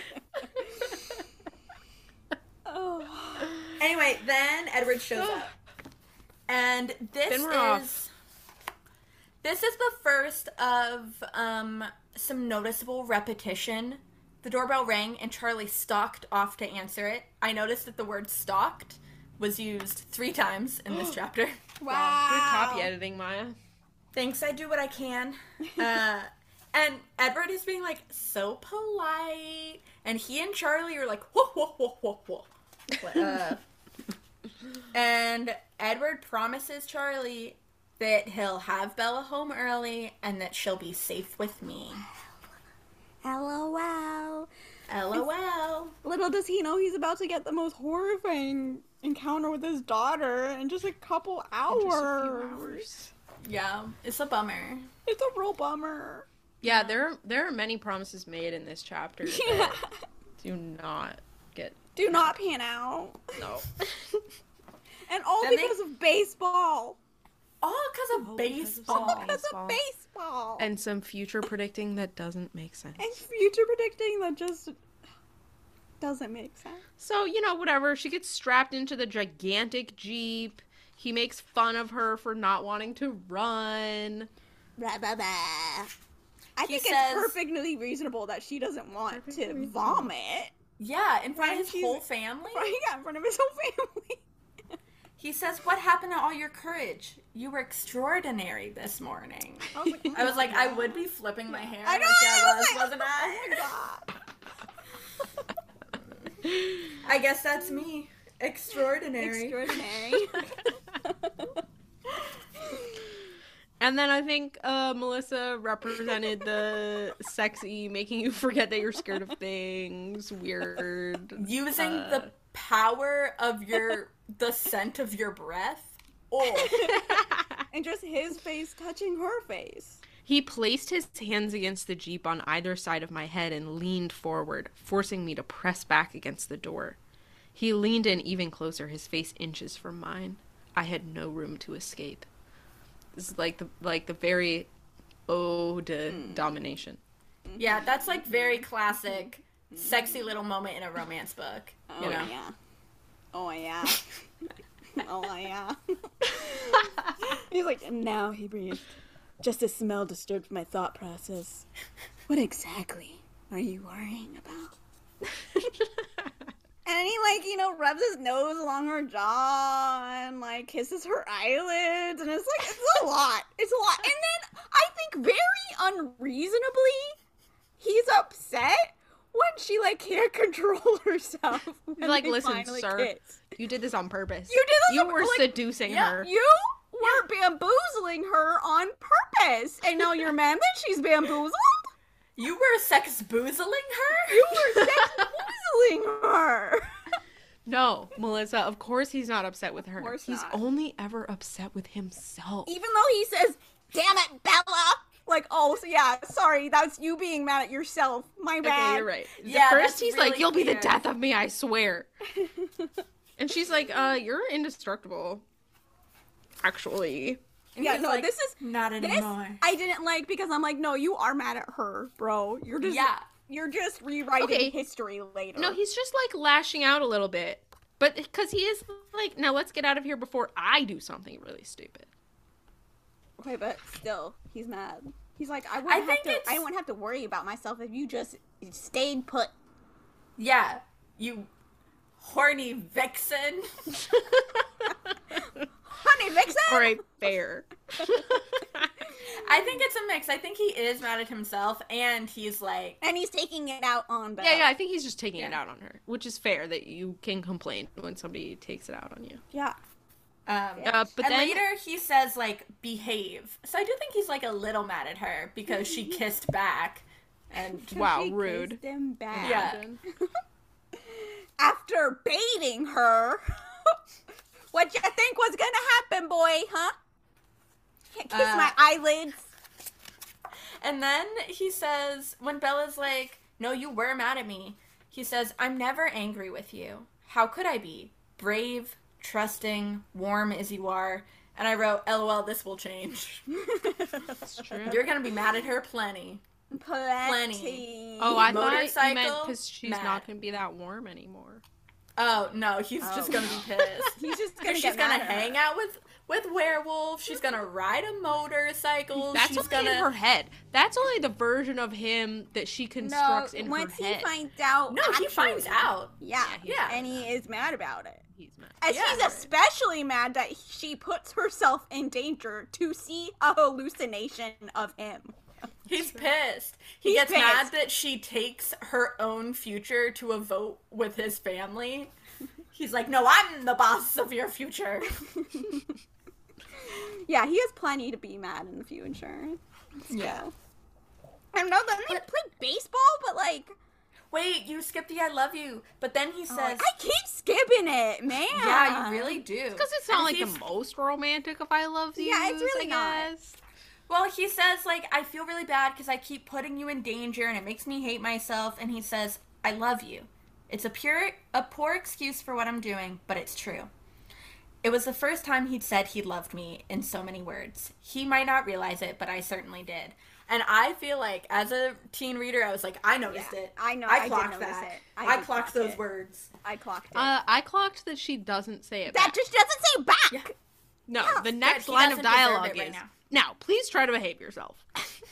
Speaker 2: Oh.
Speaker 1: Anyway, then Edward shows up. And this
Speaker 3: Then we're
Speaker 1: is...
Speaker 3: off.
Speaker 1: This is the first of um, some noticeable repetition. The doorbell rang, and Charlie stalked off to answer it. I noticed that the word stalked was used three times in this chapter.
Speaker 2: Wow.
Speaker 3: Good copy editing, Maya.
Speaker 1: Thanks, I do what I can. Uh, and Edward is being, like, so polite. And he and Charlie are like, whoa, whoa, whoa, whoa, whoa. Uh, and Edward promises Charlie that he'll have Bella home early and that she'll be safe with me.
Speaker 2: LOL.
Speaker 1: LOL.
Speaker 2: Little does he know he's about to get the most horrifying encounter with his daughter in just a couple hours.
Speaker 3: Just a few hours.
Speaker 1: Yeah, it's a bummer.
Speaker 2: It's a real bummer.
Speaker 3: Yeah, there are, there are many promises made in this chapter
Speaker 2: Yeah.
Speaker 3: that do not get...
Speaker 2: Do not pan out.
Speaker 3: No.
Speaker 2: And all
Speaker 1: Then they-
Speaker 2: because of baseball.
Speaker 1: All because of
Speaker 3: All because of
Speaker 1: baseball.
Speaker 3: some
Speaker 2: All because
Speaker 3: baseball.
Speaker 2: of baseball.
Speaker 3: And some future predicting that doesn't make sense.
Speaker 2: And future predicting that just doesn't make sense.
Speaker 3: So, you know, whatever. She gets strapped into the gigantic Jeep. He makes fun of her for not wanting to run.
Speaker 2: Blah, blah, blah. I
Speaker 1: He
Speaker 2: think
Speaker 1: says-
Speaker 2: it's perfectly reasonable that she doesn't want
Speaker 3: Perfectly
Speaker 2: to
Speaker 3: reasonable.
Speaker 2: vomit.
Speaker 1: Yeah, in front
Speaker 2: Right,
Speaker 1: of his
Speaker 2: he's-
Speaker 1: whole family.
Speaker 2: Right, yeah, in front of his whole family.
Speaker 1: He says, what happened to all your courage? You were extraordinary this morning.
Speaker 2: I was like, oh
Speaker 1: I was
Speaker 2: my
Speaker 1: like, I
Speaker 2: God.
Speaker 1: would be flipping my hair.
Speaker 2: I know,
Speaker 1: like I
Speaker 2: I
Speaker 1: was,
Speaker 2: was like,
Speaker 1: wasn't I?
Speaker 2: Oh my God.
Speaker 1: I guess that's me. Extraordinary.
Speaker 2: Extraordinary.
Speaker 3: And then I think uh, Melissa represented the sexy, making you forget that you're scared of things, weird.
Speaker 1: Using
Speaker 3: Uh.
Speaker 1: the power of your, the scent of your breath. Oh,
Speaker 2: And just his face touching her face.
Speaker 3: He placed his hands against the Jeep on either side of my head and leaned forward, forcing me to press back against the door. He leaned in even closer, his face inches from mine. I had no room to escape. This is like the like the very ode to domination.
Speaker 1: yeah, that's like very classic, sexy little moment in a romance book.
Speaker 2: Oh,
Speaker 1: You know?
Speaker 2: yeah. Oh, yeah. Oh, yeah. He's like, and now he breathed. Just a smell disturbed my thought process. What exactly are you worrying about? And he, like, you know, rubs his nose along her jaw and, like, kisses her eyelids. And it's like, it's a lot. It's a lot. And then I think very unreasonably, he's upset when she, like, can't control herself. when
Speaker 3: Like,
Speaker 2: they
Speaker 3: listen,
Speaker 2: finally
Speaker 3: sir,
Speaker 2: kiss.
Speaker 3: you did this on purpose.
Speaker 2: You did this
Speaker 3: You
Speaker 2: on-
Speaker 3: were
Speaker 2: like,
Speaker 3: seducing
Speaker 1: yeah,
Speaker 3: her.
Speaker 2: You were bamboozling her on purpose. And now you're mad that she's bamboozled?
Speaker 1: You were sex boozling her?
Speaker 2: You were sex-boozling her.
Speaker 3: No, Melissa, of course he's not upset with her.
Speaker 2: course
Speaker 3: He's
Speaker 2: not.
Speaker 3: only ever upset with himself.
Speaker 2: Even though he says, damn it, Bella. Like, oh, so yeah, sorry, that's you being mad at yourself. My bad.
Speaker 3: Okay, you're right. The
Speaker 1: Yeah,
Speaker 3: first
Speaker 1: that's
Speaker 3: he's
Speaker 1: really
Speaker 3: like, "You'll be the
Speaker 1: clear.
Speaker 3: death of me, I swear." And she's like, "Uh, you're indestructible." Actually.
Speaker 1: And
Speaker 2: Yeah,
Speaker 1: he's
Speaker 2: no,
Speaker 1: like,
Speaker 2: this is
Speaker 1: not
Speaker 2: this
Speaker 1: anymore.
Speaker 2: I didn't like because I'm like, no, you are mad at her, bro. You're just
Speaker 1: Yeah.
Speaker 2: you're just rewriting
Speaker 3: Okay.
Speaker 2: history later.
Speaker 3: No, he's just like lashing out a little bit. But because he is like, now let's get out of here before I do something really stupid.
Speaker 2: Okay, but still, he's mad. He's like, I
Speaker 1: I
Speaker 2: wouldn't have
Speaker 1: think
Speaker 2: to.
Speaker 1: it's-
Speaker 2: I wouldn't have to worry about myself if you just stayed put.
Speaker 1: Yeah, you horny vixen.
Speaker 2: Honey, vixen.
Speaker 3: All right, fair.
Speaker 1: I think it's a mix. I think he is mad at himself, and he's like,
Speaker 2: And he's taking it out on Belle.
Speaker 3: Yeah, yeah, I think he's just taking it
Speaker 1: Yeah.
Speaker 3: out on her, which is fair that you can complain when somebody takes it out on you.
Speaker 2: Yeah.
Speaker 1: um,
Speaker 3: Uh, but
Speaker 1: and
Speaker 3: then
Speaker 1: later he says like, behave. So I do think he's like a little mad at her because she kissed back, and
Speaker 3: Wow,
Speaker 2: She
Speaker 3: rude.
Speaker 2: kissed him back.
Speaker 1: Yeah.
Speaker 2: After baiting her. What you think was gonna happen, boy? Huh? Can't kiss
Speaker 1: Uh,
Speaker 2: my eyelids.
Speaker 1: And then he says, when Bella's like, no, you were mad at me, he says, I'm never angry with you. How could I be? Brave, trusting, warm as you are. And I wrote, LOL, this will change.
Speaker 3: That's true.
Speaker 1: You're going to be mad at her plenty.
Speaker 2: Plenty.
Speaker 3: Oh, I thought you
Speaker 1: Motorcycle,
Speaker 3: meant because she's
Speaker 1: mad.
Speaker 3: not going to be that warm anymore.
Speaker 1: Oh, no, he's
Speaker 2: Oh,
Speaker 1: just going to
Speaker 2: no.
Speaker 1: be pissed.
Speaker 2: He's just gonna
Speaker 1: She's
Speaker 2: get
Speaker 1: going to
Speaker 2: mad at her.
Speaker 1: hang out with, with werewolves. She's going to ride a motorcycle.
Speaker 3: That's
Speaker 1: She's
Speaker 3: only
Speaker 1: going
Speaker 3: in
Speaker 1: to...
Speaker 3: her head. That's only the version of him that she
Speaker 2: No,
Speaker 3: constructs in
Speaker 2: once
Speaker 3: her
Speaker 2: he
Speaker 3: head.
Speaker 2: finds out.
Speaker 1: No, he
Speaker 2: actually-
Speaker 1: finds out.
Speaker 2: Yeah,
Speaker 3: Yeah, he's
Speaker 1: Yeah.
Speaker 2: and he is mad about it.
Speaker 3: He's mad.
Speaker 2: And
Speaker 1: Yeah.
Speaker 2: he's especially mad that she puts herself in danger to see a hallucination of him.
Speaker 1: He's pissed. He
Speaker 2: He's
Speaker 1: gets mad
Speaker 2: pissed.
Speaker 1: that she takes her own future to a vote with his family. He's like, no, I'm the boss of your future.
Speaker 2: Yeah, he has plenty to be mad in the future.
Speaker 1: Yeah.
Speaker 2: I don't know, then they
Speaker 1: But-
Speaker 2: play baseball, but like,
Speaker 1: Wait, you skipped the I love you. But then he
Speaker 2: oh,
Speaker 1: says,
Speaker 2: I keep skipping it, man.
Speaker 1: yeah, you really do.
Speaker 3: Because it's
Speaker 1: And
Speaker 3: not like
Speaker 1: he's-
Speaker 3: the most romantic of I love you.
Speaker 2: Yeah, it's really
Speaker 3: I
Speaker 2: not.
Speaker 3: guess.
Speaker 1: Well, he says, like, I feel really bad because I keep putting you in danger and it makes me hate myself. And he says, I love you. It's a pure, a poor excuse for what I'm doing, but it's true. It was the first time he'd said he loved me in so many words. He might not realize it, but I certainly did. And I feel like, as a teen reader, I was like, I noticed
Speaker 2: Yeah,
Speaker 1: it.
Speaker 2: I know-
Speaker 1: I
Speaker 2: I did
Speaker 1: clocked
Speaker 2: notice
Speaker 1: that.
Speaker 2: it.
Speaker 1: I,
Speaker 2: I did
Speaker 1: clocked
Speaker 2: clock
Speaker 1: those
Speaker 2: it.
Speaker 1: words.
Speaker 2: I clocked it.
Speaker 3: Uh, I clocked that she doesn't say it
Speaker 2: that
Speaker 3: back.
Speaker 2: just doesn't say back.
Speaker 1: Yeah.
Speaker 3: No,
Speaker 2: Yeah,
Speaker 3: the
Speaker 1: but
Speaker 3: next
Speaker 1: he
Speaker 3: line of
Speaker 1: doesn't deserve
Speaker 3: dialogue
Speaker 1: it right
Speaker 3: is,
Speaker 1: now.
Speaker 3: now, please try to behave yourself.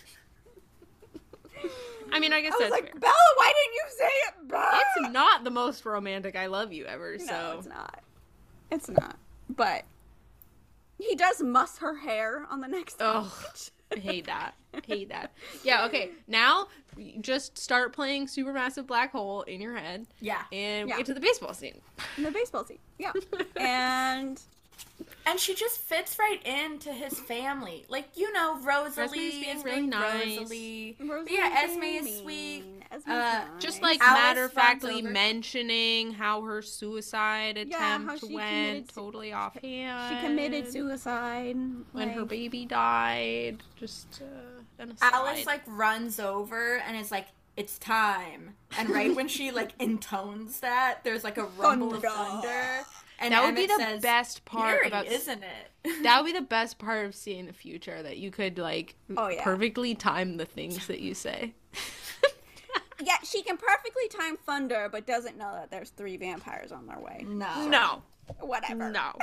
Speaker 3: I mean, I guess
Speaker 2: I was
Speaker 3: that's
Speaker 2: like,
Speaker 3: fair.
Speaker 2: Bella, why didn't you say it back?
Speaker 3: It's not the most romantic I love you ever,
Speaker 2: No,
Speaker 3: so.
Speaker 2: it's not. It's not. But he does muss her hair on the next
Speaker 3: Ugh.
Speaker 2: page.
Speaker 3: I hate that. Hate that. Yeah, okay. Now, just start playing Supermassive Black Hole in your head,
Speaker 1: Yeah.
Speaker 3: and
Speaker 2: Yeah.
Speaker 3: we get to the baseball scene.
Speaker 2: In the baseball team. Yeah. And
Speaker 1: And she just fits right into his family. Like, you know, Rosalie
Speaker 3: Esme's being
Speaker 1: is
Speaker 3: really
Speaker 1: being
Speaker 3: nice.
Speaker 1: Rosalie. But
Speaker 2: Rosalie's
Speaker 1: yeah, Esme
Speaker 2: very
Speaker 1: is
Speaker 2: mean.
Speaker 1: sweet.
Speaker 2: Esme's
Speaker 1: Uh,
Speaker 2: nice.
Speaker 3: Just like
Speaker 1: Alice
Speaker 3: matter of factly
Speaker 1: runs over.
Speaker 3: mentioning how her suicide
Speaker 2: Yeah,
Speaker 3: attempt
Speaker 2: how she
Speaker 3: went
Speaker 2: committed su-
Speaker 3: totally offhand.
Speaker 2: she committed suicide
Speaker 3: when her
Speaker 2: like-
Speaker 3: baby died. Just uh, an aside.
Speaker 1: Alice, like, runs over and is like, it's time. And right when she, like, intones that, there's, like, a rumble of
Speaker 2: Thunder.
Speaker 1: thunder. And
Speaker 3: that would be
Speaker 1: Emmett
Speaker 3: the
Speaker 1: says,
Speaker 3: best part
Speaker 1: "Eerie,
Speaker 3: about
Speaker 1: isn't it?
Speaker 3: that would be the best part of seeing the future, that you could like
Speaker 2: Oh, yeah.
Speaker 3: perfectly time the things that you say.
Speaker 2: Yeah, she can perfectly time thunder, but doesn't know that there's three vampires on their way.
Speaker 1: No.
Speaker 3: No.
Speaker 2: Whatever.
Speaker 3: No.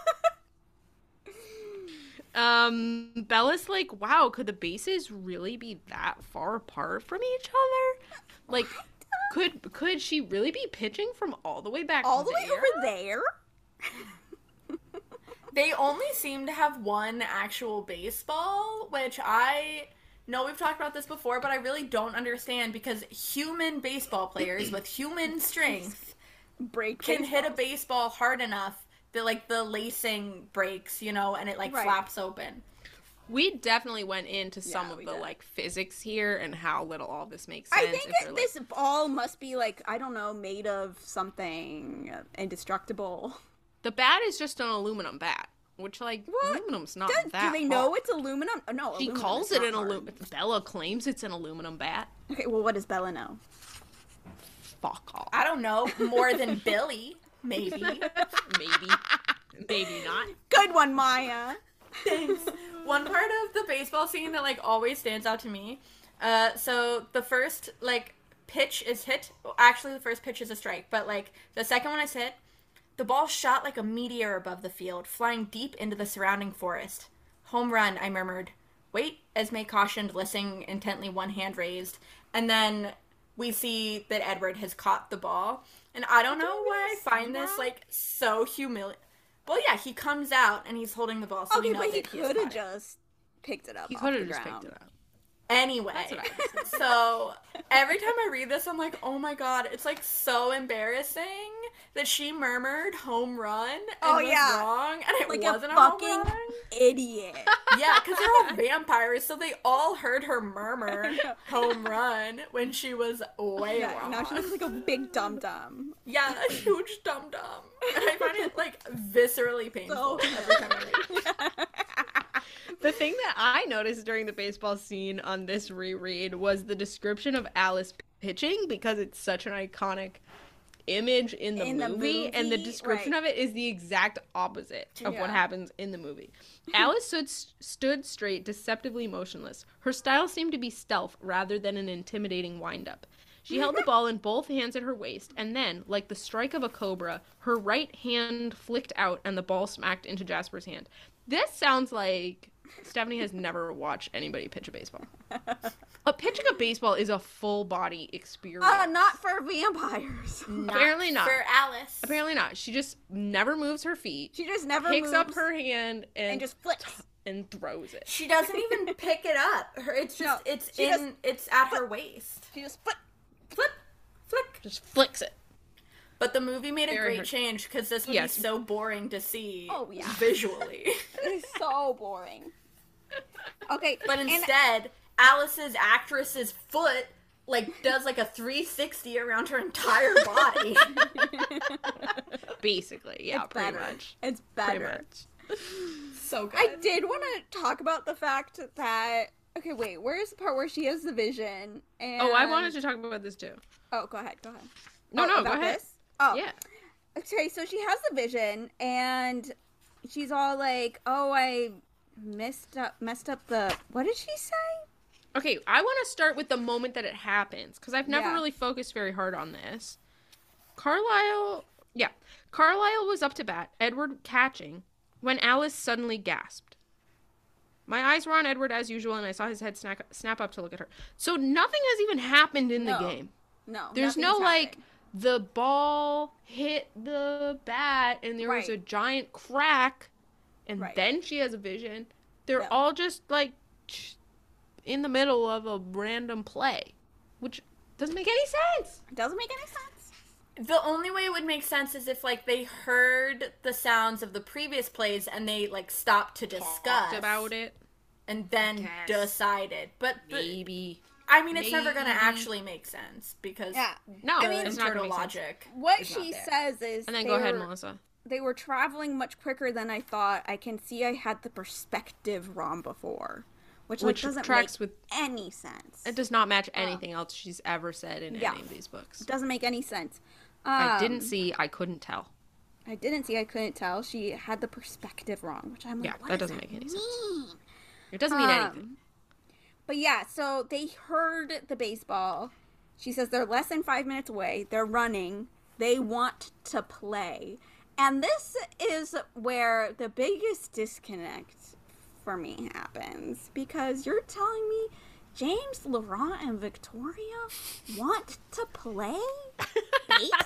Speaker 3: Um, Bella's like, wow, could the bases really be that far apart from each other? Like, could could she really be pitching from all the way back
Speaker 2: All the way
Speaker 3: there?
Speaker 2: over there?
Speaker 1: They only seem to have one actual baseball, which I know we've talked about this before, but I really don't understand because human baseball players with human strength
Speaker 2: Break
Speaker 1: can hit a
Speaker 2: baseballs.
Speaker 1: baseball hard enough that, like, the lacing breaks, you know, and it, like,
Speaker 2: Right.
Speaker 1: flaps open.
Speaker 3: We definitely went into some
Speaker 2: Yeah,
Speaker 3: of
Speaker 2: we
Speaker 3: the
Speaker 2: did.
Speaker 3: like physics here and how little all this makes sense.
Speaker 2: I think
Speaker 3: if
Speaker 2: that
Speaker 3: they're,
Speaker 2: this ball must be like, I don't know, made of something indestructible.
Speaker 3: The bat is just an aluminum bat. which, like,
Speaker 2: What?
Speaker 3: aluminum's not
Speaker 2: Does,
Speaker 3: that
Speaker 2: do they know
Speaker 3: hard.
Speaker 2: it's aluminum? Oh, no,
Speaker 3: She
Speaker 2: aluminum
Speaker 3: calls
Speaker 2: is
Speaker 3: it
Speaker 2: not
Speaker 3: an
Speaker 2: hard.
Speaker 3: aluminum. Bella claims it's an aluminum bat.
Speaker 2: Okay, well, what does Bella know?
Speaker 3: Fuck off.
Speaker 1: I don't know, more than Billy, maybe.
Speaker 3: Maybe. Maybe not.
Speaker 2: Good one, Maya.
Speaker 1: Thanks. One part of the baseball scene that, like, always stands out to me. Uh, so the first, like, pitch is hit. Actually, the first pitch is a strike, but, like, the second one is hit. The ball shot like a meteor above the field, flying deep into the surrounding forest. Home run, I murmured. Wait, Esme cautioned, listening intently, one hand raised. And then we see that Edward has caught the ball. And I don't know why I find this, like, so humiliating. Well, yeah, he comes out and he's holding the ball, so
Speaker 2: Okay,
Speaker 1: we know
Speaker 2: but he
Speaker 1: that he has
Speaker 2: could
Speaker 1: caught
Speaker 2: have
Speaker 1: it.
Speaker 2: just picked it up.
Speaker 3: He
Speaker 2: off
Speaker 3: could
Speaker 2: the
Speaker 3: have just
Speaker 2: ground.
Speaker 3: picked it up.
Speaker 1: Anyway,
Speaker 3: That's what I was saying.
Speaker 1: so every time I read this, I'm like, oh my god, it's like so embarrassing that she murmured home run and
Speaker 2: Oh,
Speaker 1: was
Speaker 2: yeah.
Speaker 1: wrong, and it
Speaker 2: Like
Speaker 1: wasn't
Speaker 2: a
Speaker 1: a, home
Speaker 2: fucking
Speaker 1: run.
Speaker 2: idiot.
Speaker 1: Yeah, because they're all vampires, so they all heard her murmur home run when she was way
Speaker 2: Yeah,
Speaker 1: wrong.
Speaker 2: now she looks like a big dum dum.
Speaker 1: Yeah, a huge dum dum. And I find it like viscerally painful
Speaker 2: So-
Speaker 1: every time I read it.
Speaker 3: The thing that I noticed during the baseball scene on this reread was the description of Alice pitching, because it's such an iconic image in the,
Speaker 2: In the
Speaker 3: movie, and the
Speaker 2: movie,
Speaker 3: description
Speaker 2: right.
Speaker 3: of it is the exact opposite of what
Speaker 2: Yeah.
Speaker 3: happens in the movie. Alice stood, stood straight, deceptively motionless. Her style seemed to be stealth rather than an intimidating wind-up. She held the ball in both hands at her waist, and then, like the strike of a cobra, her right hand flicked out and the ball smacked into Jasper's hand. This sounds like Stephanie has never watched anybody pitch a baseball. A pitching a baseball is a full body experience.
Speaker 2: Uh, not for vampires.
Speaker 3: Apparently not.
Speaker 1: For Alice.
Speaker 3: Apparently not. She just never moves her feet,
Speaker 2: She just never
Speaker 3: picks
Speaker 2: moves
Speaker 3: up her hand, and,
Speaker 2: and just flips.
Speaker 3: and throws it.
Speaker 1: She doesn't even pick it up. Her, it's just,
Speaker 2: No,
Speaker 1: it's
Speaker 2: she
Speaker 1: in,
Speaker 2: just-
Speaker 1: it's at her waist.
Speaker 2: She just flip.
Speaker 1: Flip, flick.
Speaker 3: Just flicks it.
Speaker 1: But the movie made a
Speaker 3: Very
Speaker 1: great
Speaker 3: hard.
Speaker 1: change because this would
Speaker 3: Yes.
Speaker 1: be so boring to see
Speaker 2: Oh, yeah.
Speaker 1: visually.
Speaker 2: It's so boring. Okay,
Speaker 1: But
Speaker 2: and-
Speaker 1: instead, Alice's actress's foot like does like a three sixty around her entire body.
Speaker 3: Basically, yeah,
Speaker 2: it's
Speaker 3: pretty
Speaker 2: better.
Speaker 3: much.
Speaker 2: It's
Speaker 3: Pretty
Speaker 2: better.
Speaker 3: much.
Speaker 1: So good.
Speaker 2: I did want to talk about the fact that. Okay, wait. Where's the part where she has the vision? And...
Speaker 3: Oh, I wanted to talk about this too.
Speaker 2: Oh, go ahead. Go ahead.
Speaker 3: No,
Speaker 2: Oh,
Speaker 3: no, go
Speaker 2: about
Speaker 3: ahead.
Speaker 2: This? Oh,
Speaker 3: Yeah.
Speaker 2: Okay, so she has the vision, and she's all like, "Oh, I messed up, messed up the. What did she say?
Speaker 3: Okay, I want to start with the moment that it happens, because I've never
Speaker 2: Yeah.
Speaker 3: really focused very hard on this. Carlisle, yeah, Carlisle was up to bat, Edward catching, when Alice suddenly gasped. My eyes were on Edward as usual, and I saw his head snap, snap up to look at her. So nothing has even happened in the
Speaker 2: No.
Speaker 3: game.
Speaker 2: No,
Speaker 3: There's
Speaker 2: nothing's
Speaker 3: no, like,
Speaker 2: happening.
Speaker 3: the ball hit the bat, and there was
Speaker 2: Right.
Speaker 3: a giant crack, and
Speaker 2: Right.
Speaker 3: then she has a vision. They're
Speaker 2: No.
Speaker 3: all just, like, in the middle of a random play, which doesn't make any sense.
Speaker 2: It doesn't make any sense.
Speaker 1: The only way it would make sense is if like they heard the sounds of the previous plays and they like stopped to discuss
Speaker 3: Talked about it,
Speaker 1: and then
Speaker 3: Guess.
Speaker 1: decided. But the,
Speaker 3: maybe.
Speaker 1: I mean, it's never going to
Speaker 3: Maybe.
Speaker 1: actually make sense because
Speaker 2: Yeah.
Speaker 3: No,
Speaker 1: the
Speaker 2: I mean,
Speaker 3: it's not
Speaker 1: internal
Speaker 3: gonna make sense.
Speaker 1: logic.
Speaker 2: What
Speaker 1: is
Speaker 2: she
Speaker 1: not there.
Speaker 2: says is,
Speaker 3: And then
Speaker 2: they
Speaker 3: go ahead,
Speaker 2: were-
Speaker 3: Melissa.
Speaker 2: They were traveling much quicker than I thought. I can see I had the perspective wrong before, which, like,
Speaker 3: Which
Speaker 2: doesn't
Speaker 3: tracks
Speaker 2: make
Speaker 3: with-
Speaker 2: any sense.
Speaker 3: It does not match anything else she's ever said in
Speaker 2: Yeah.
Speaker 3: any of these books.
Speaker 2: It doesn't make any sense.
Speaker 3: I
Speaker 2: Um,
Speaker 3: didn't see, I couldn't tell.
Speaker 2: I didn't see. I couldn't tell. She had the perspective wrong, which I'm like,
Speaker 3: Yeah,
Speaker 2: what
Speaker 3: that
Speaker 2: does
Speaker 3: doesn't make any sense.
Speaker 2: mean?
Speaker 3: It doesn't mean
Speaker 2: Um,
Speaker 3: anything.
Speaker 2: But yeah, so they heard the baseball. She says they're less than five minutes away. They're running. They want to play. And this is where the biggest disconnect for me happens. Because you're telling me James, Laurent, and Victoria want to play baseball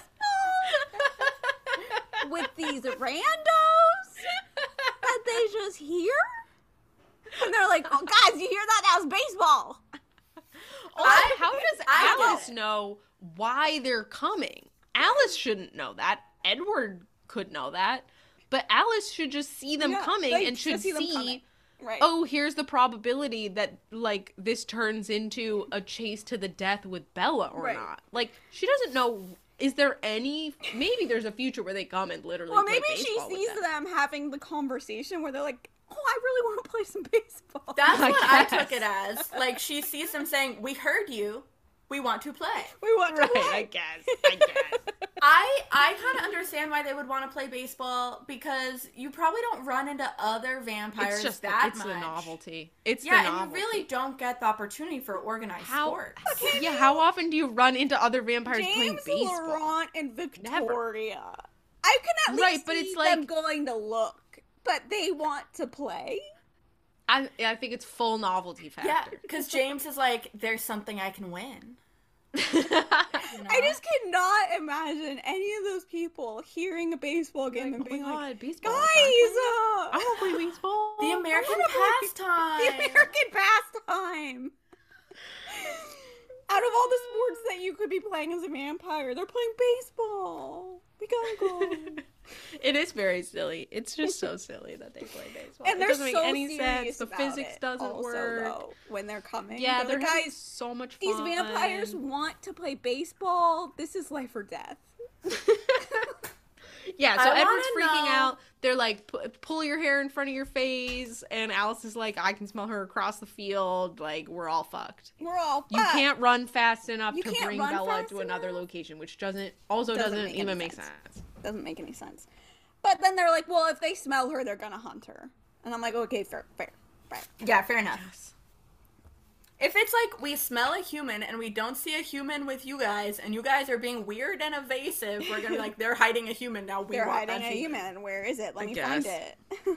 Speaker 2: with these randos that they just hear? And they're like, oh, guys, you hear that? That was baseball.
Speaker 1: I-
Speaker 3: How does
Speaker 1: I get
Speaker 3: Alice
Speaker 1: it.
Speaker 3: know why they're coming? Alice shouldn't know that. Edward could know that. But Alice should just see them
Speaker 2: Yeah,
Speaker 3: coming
Speaker 2: like,
Speaker 3: and should
Speaker 2: see them
Speaker 3: see,
Speaker 2: coming. Right.
Speaker 3: oh, here's the probability that, like, this turns into a chase to the death with Bella or
Speaker 2: Right.
Speaker 3: not. Like, she doesn't know is there any, maybe there's a future where they come and literally
Speaker 2: Well,
Speaker 3: play
Speaker 2: maybe she
Speaker 3: baseball with
Speaker 2: sees them. having the conversation where they're like, oh, I really want to play some baseball.
Speaker 1: That's
Speaker 3: I
Speaker 1: what I
Speaker 3: guess.
Speaker 1: took it as. Like, she sees them saying, we heard you. We want to play.
Speaker 2: We want to
Speaker 3: Right,
Speaker 2: play.
Speaker 3: I guess. I guess.
Speaker 1: I I kind of understand why they would want to play baseball because you probably don't run into other vampires
Speaker 3: It's just
Speaker 1: that
Speaker 3: the, it's
Speaker 1: much.
Speaker 3: the novelty. It's
Speaker 1: Yeah,
Speaker 3: the
Speaker 1: and
Speaker 3: novelty.
Speaker 1: you really don't get the opportunity for organized
Speaker 3: how,
Speaker 1: sports.
Speaker 3: yeah, how often do you run into other vampires playing
Speaker 2: James,
Speaker 3: baseball?
Speaker 2: Laurent, and Victoria. I can at
Speaker 3: Right,
Speaker 2: least
Speaker 3: but
Speaker 2: see
Speaker 3: it's
Speaker 2: them
Speaker 3: like-
Speaker 2: going to look, but they want to play.
Speaker 3: I, I think it's full novelty
Speaker 1: Yeah,
Speaker 3: factor.
Speaker 1: because James is like, there's something I can win.
Speaker 2: I
Speaker 1: You know?
Speaker 2: just cannot imagine any of those people hearing a baseball game
Speaker 3: Like,
Speaker 2: and
Speaker 3: oh
Speaker 2: being
Speaker 3: my
Speaker 2: like,
Speaker 3: God, baseball.
Speaker 2: guys,
Speaker 3: I
Speaker 2: uh,
Speaker 3: want to play baseball.
Speaker 1: the American
Speaker 2: wanna play-
Speaker 1: pastime.
Speaker 2: the American pastime. Out of all the sports that you could be playing as a vampire, they're playing baseball. We gotta go.
Speaker 3: It is very silly. It's just so silly that they play baseball.
Speaker 2: And
Speaker 3: it
Speaker 2: they're
Speaker 3: doesn't make
Speaker 2: so
Speaker 3: any
Speaker 2: serious
Speaker 3: sense. The
Speaker 2: about
Speaker 3: physics
Speaker 2: it
Speaker 3: doesn't
Speaker 2: also,
Speaker 3: work.
Speaker 2: though, when they're coming.
Speaker 3: Yeah,
Speaker 2: they're
Speaker 3: they're
Speaker 2: like,
Speaker 3: having
Speaker 2: guys,
Speaker 3: so much fun.
Speaker 2: these vampires want to play baseball. This is life or death.
Speaker 3: Yeah, so
Speaker 1: I
Speaker 3: Edward's
Speaker 1: wanna
Speaker 3: freaking
Speaker 1: know-
Speaker 3: out. They're like, "Pu- pull your hair in front of your face. And Alice is like, I can smell her across the field. Like, we're all fucked.
Speaker 2: We're all
Speaker 3: You
Speaker 2: fucked.
Speaker 3: can't run fast enough
Speaker 2: You
Speaker 3: to
Speaker 2: can't
Speaker 3: bring
Speaker 2: run
Speaker 3: Bella
Speaker 2: fast
Speaker 3: to another
Speaker 2: enough.
Speaker 3: location, which doesn't also
Speaker 2: Doesn't
Speaker 3: doesn't,
Speaker 2: make any
Speaker 3: even make
Speaker 2: sense.
Speaker 3: sense.
Speaker 2: Doesn't make any sense. But then they're like, well, if they smell her, they're gonna hunt her. And I'm like, okay, fair, fair, fair.
Speaker 1: Yeah, fair enough.
Speaker 3: Yes.
Speaker 1: If it's like we smell a human and we don't see a human with you guys, and you guys are being weird and evasive, we're gonna be like, they're hiding a human now. We
Speaker 2: They're
Speaker 1: want
Speaker 2: hiding
Speaker 1: that
Speaker 2: a human. Where is it? Let
Speaker 3: I
Speaker 2: me
Speaker 3: guess.
Speaker 2: find it.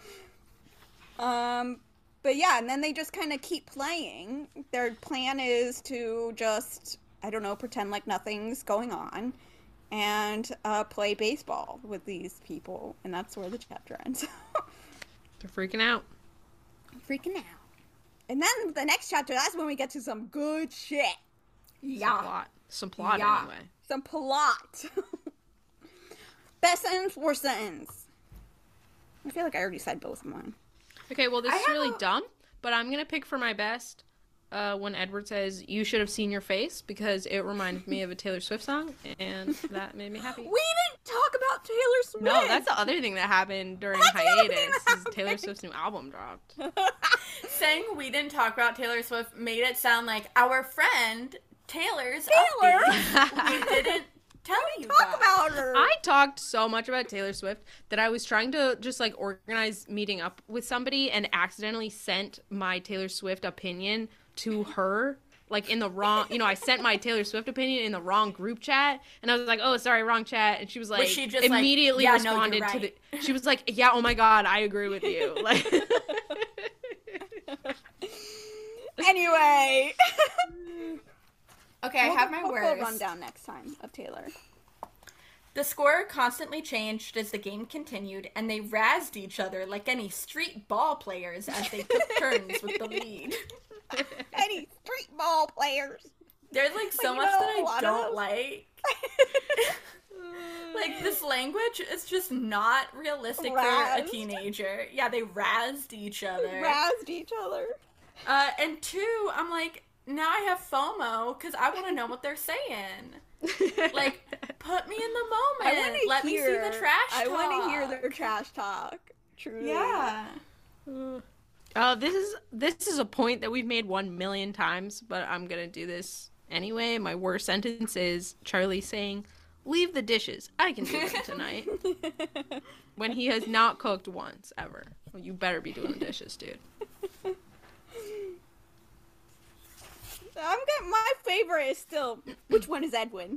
Speaker 2: um, but yeah, and then they just kind of keep playing. Their plan is to just, I don't know, pretend like nothing's going on, and uh, play baseball with these people, and that's where the chapter ends.
Speaker 3: They're freaking out.
Speaker 2: Freaking out. And then the next chapter, that's when we get to some good shit.
Speaker 3: Some
Speaker 1: Yeah.
Speaker 3: plot. Some plot,
Speaker 1: Yeah.
Speaker 3: anyway.
Speaker 2: Some plot. Best sentence, worst sentence. I feel like I already said both of mine.
Speaker 3: Okay, well, this
Speaker 1: I
Speaker 3: is
Speaker 1: have
Speaker 3: really
Speaker 1: a-
Speaker 3: dumb, but I'm going to pick for my best uh, when Edward says, you should have seen your face, because it reminded me of a Taylor Swift song, and that made me happy.
Speaker 2: We didn't talk about Taylor Swift.
Speaker 3: No, that's the other thing that happened during
Speaker 2: That's the other thing
Speaker 3: hiatus.
Speaker 2: that
Speaker 3: Is Taylor
Speaker 2: happened.
Speaker 3: Swift's new album dropped.
Speaker 1: Saying we didn't talk about Taylor Swift made it sound like our friend Taylor's
Speaker 2: Taylor?
Speaker 1: upbeat. We didn't tell you
Speaker 2: Talk
Speaker 1: guys.
Speaker 2: about her.
Speaker 3: I talked so much about Taylor Swift that I was trying to just like organize meeting up with somebody and accidentally sent my Taylor Swift opinion to her. Like in the wrong, you know, I sent my Taylor Swift opinion in the wrong group chat, and I was like, "Oh, sorry, wrong chat." And she was like,
Speaker 1: she just like,
Speaker 3: immediately
Speaker 1: "Yeah, no, you're
Speaker 3: responded to
Speaker 1: right."
Speaker 3: the. She was like, "Yeah, oh my god, I agree with you." Like,
Speaker 2: Anyway.
Speaker 1: Okay, I have my
Speaker 2: we'll,
Speaker 1: words.
Speaker 2: We'll run down next time of Taylor.
Speaker 1: The score constantly changed as the game continued, and they razzed each other like any street ball players as they took turns with the lead.
Speaker 2: Any street ball players.
Speaker 1: There's like so
Speaker 2: you
Speaker 1: much
Speaker 2: know, a
Speaker 1: that I
Speaker 2: lot of
Speaker 1: don't
Speaker 2: those-
Speaker 1: like. Like this language is just not realistic for a
Speaker 2: Razzed.
Speaker 1: teenager. Yeah, they razzed each other.
Speaker 2: Razzed each other.
Speaker 1: Uh, and two, I'm like, now I have FOMO because I want to know what they're saying. Like, put me in the
Speaker 2: I
Speaker 1: moment.
Speaker 2: want to
Speaker 1: Let
Speaker 2: hear.
Speaker 1: me see the trash talk.
Speaker 2: I want to hear their trash talk. Truly.
Speaker 1: Yeah.
Speaker 3: Uh, this is this is a point that we've made one million times, but I'm gonna do this anyway. My worst sentence is Charlie saying, "Leave the dishes. I can do them tonight." When he has not cooked once ever. Well, you better be doing the dishes, dude.
Speaker 2: I'm getting, my favorite is still, which one is Edwin?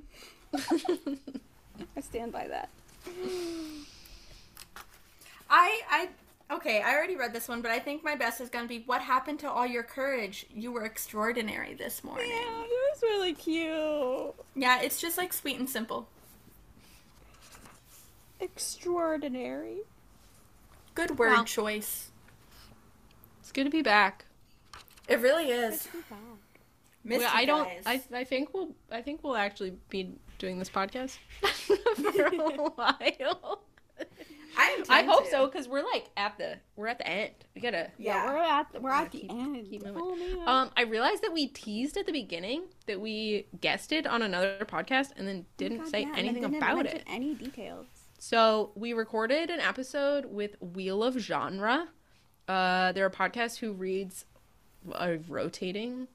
Speaker 2: I stand by that.
Speaker 1: I, I, okay, I already read this one, but I think my best is going to be, what happened to all your courage? You were extraordinary this morning.
Speaker 2: Yeah, it was really cute.
Speaker 1: Yeah, it's just like sweet and simple.
Speaker 2: Extraordinary.
Speaker 1: Good word
Speaker 3: Well.
Speaker 1: choice.
Speaker 3: It's good to be back.
Speaker 1: It really is. Missed
Speaker 3: Well,
Speaker 1: you
Speaker 3: I don't.
Speaker 1: guys.
Speaker 3: I I think we'll. I think we'll actually be doing this podcast for a while.
Speaker 1: I intend
Speaker 3: I hope
Speaker 1: to.
Speaker 3: so, because we're like at the we're at the end. We gotta.
Speaker 2: Yeah,
Speaker 1: Yeah.
Speaker 2: we're at the, we're
Speaker 3: Yeah,
Speaker 2: at the
Speaker 3: keep-
Speaker 2: end.
Speaker 3: keep moving.
Speaker 2: Oh, man.
Speaker 3: Um, I realized that we teased at the beginning that we guested on another podcast and then didn't
Speaker 2: God,
Speaker 3: say
Speaker 2: yeah, and
Speaker 3: anything
Speaker 2: didn't
Speaker 3: about
Speaker 2: mention
Speaker 3: it.
Speaker 2: Any details?
Speaker 3: So we recorded an episode with Wheel of Genre. Uh, they're a podcast who reads a rotating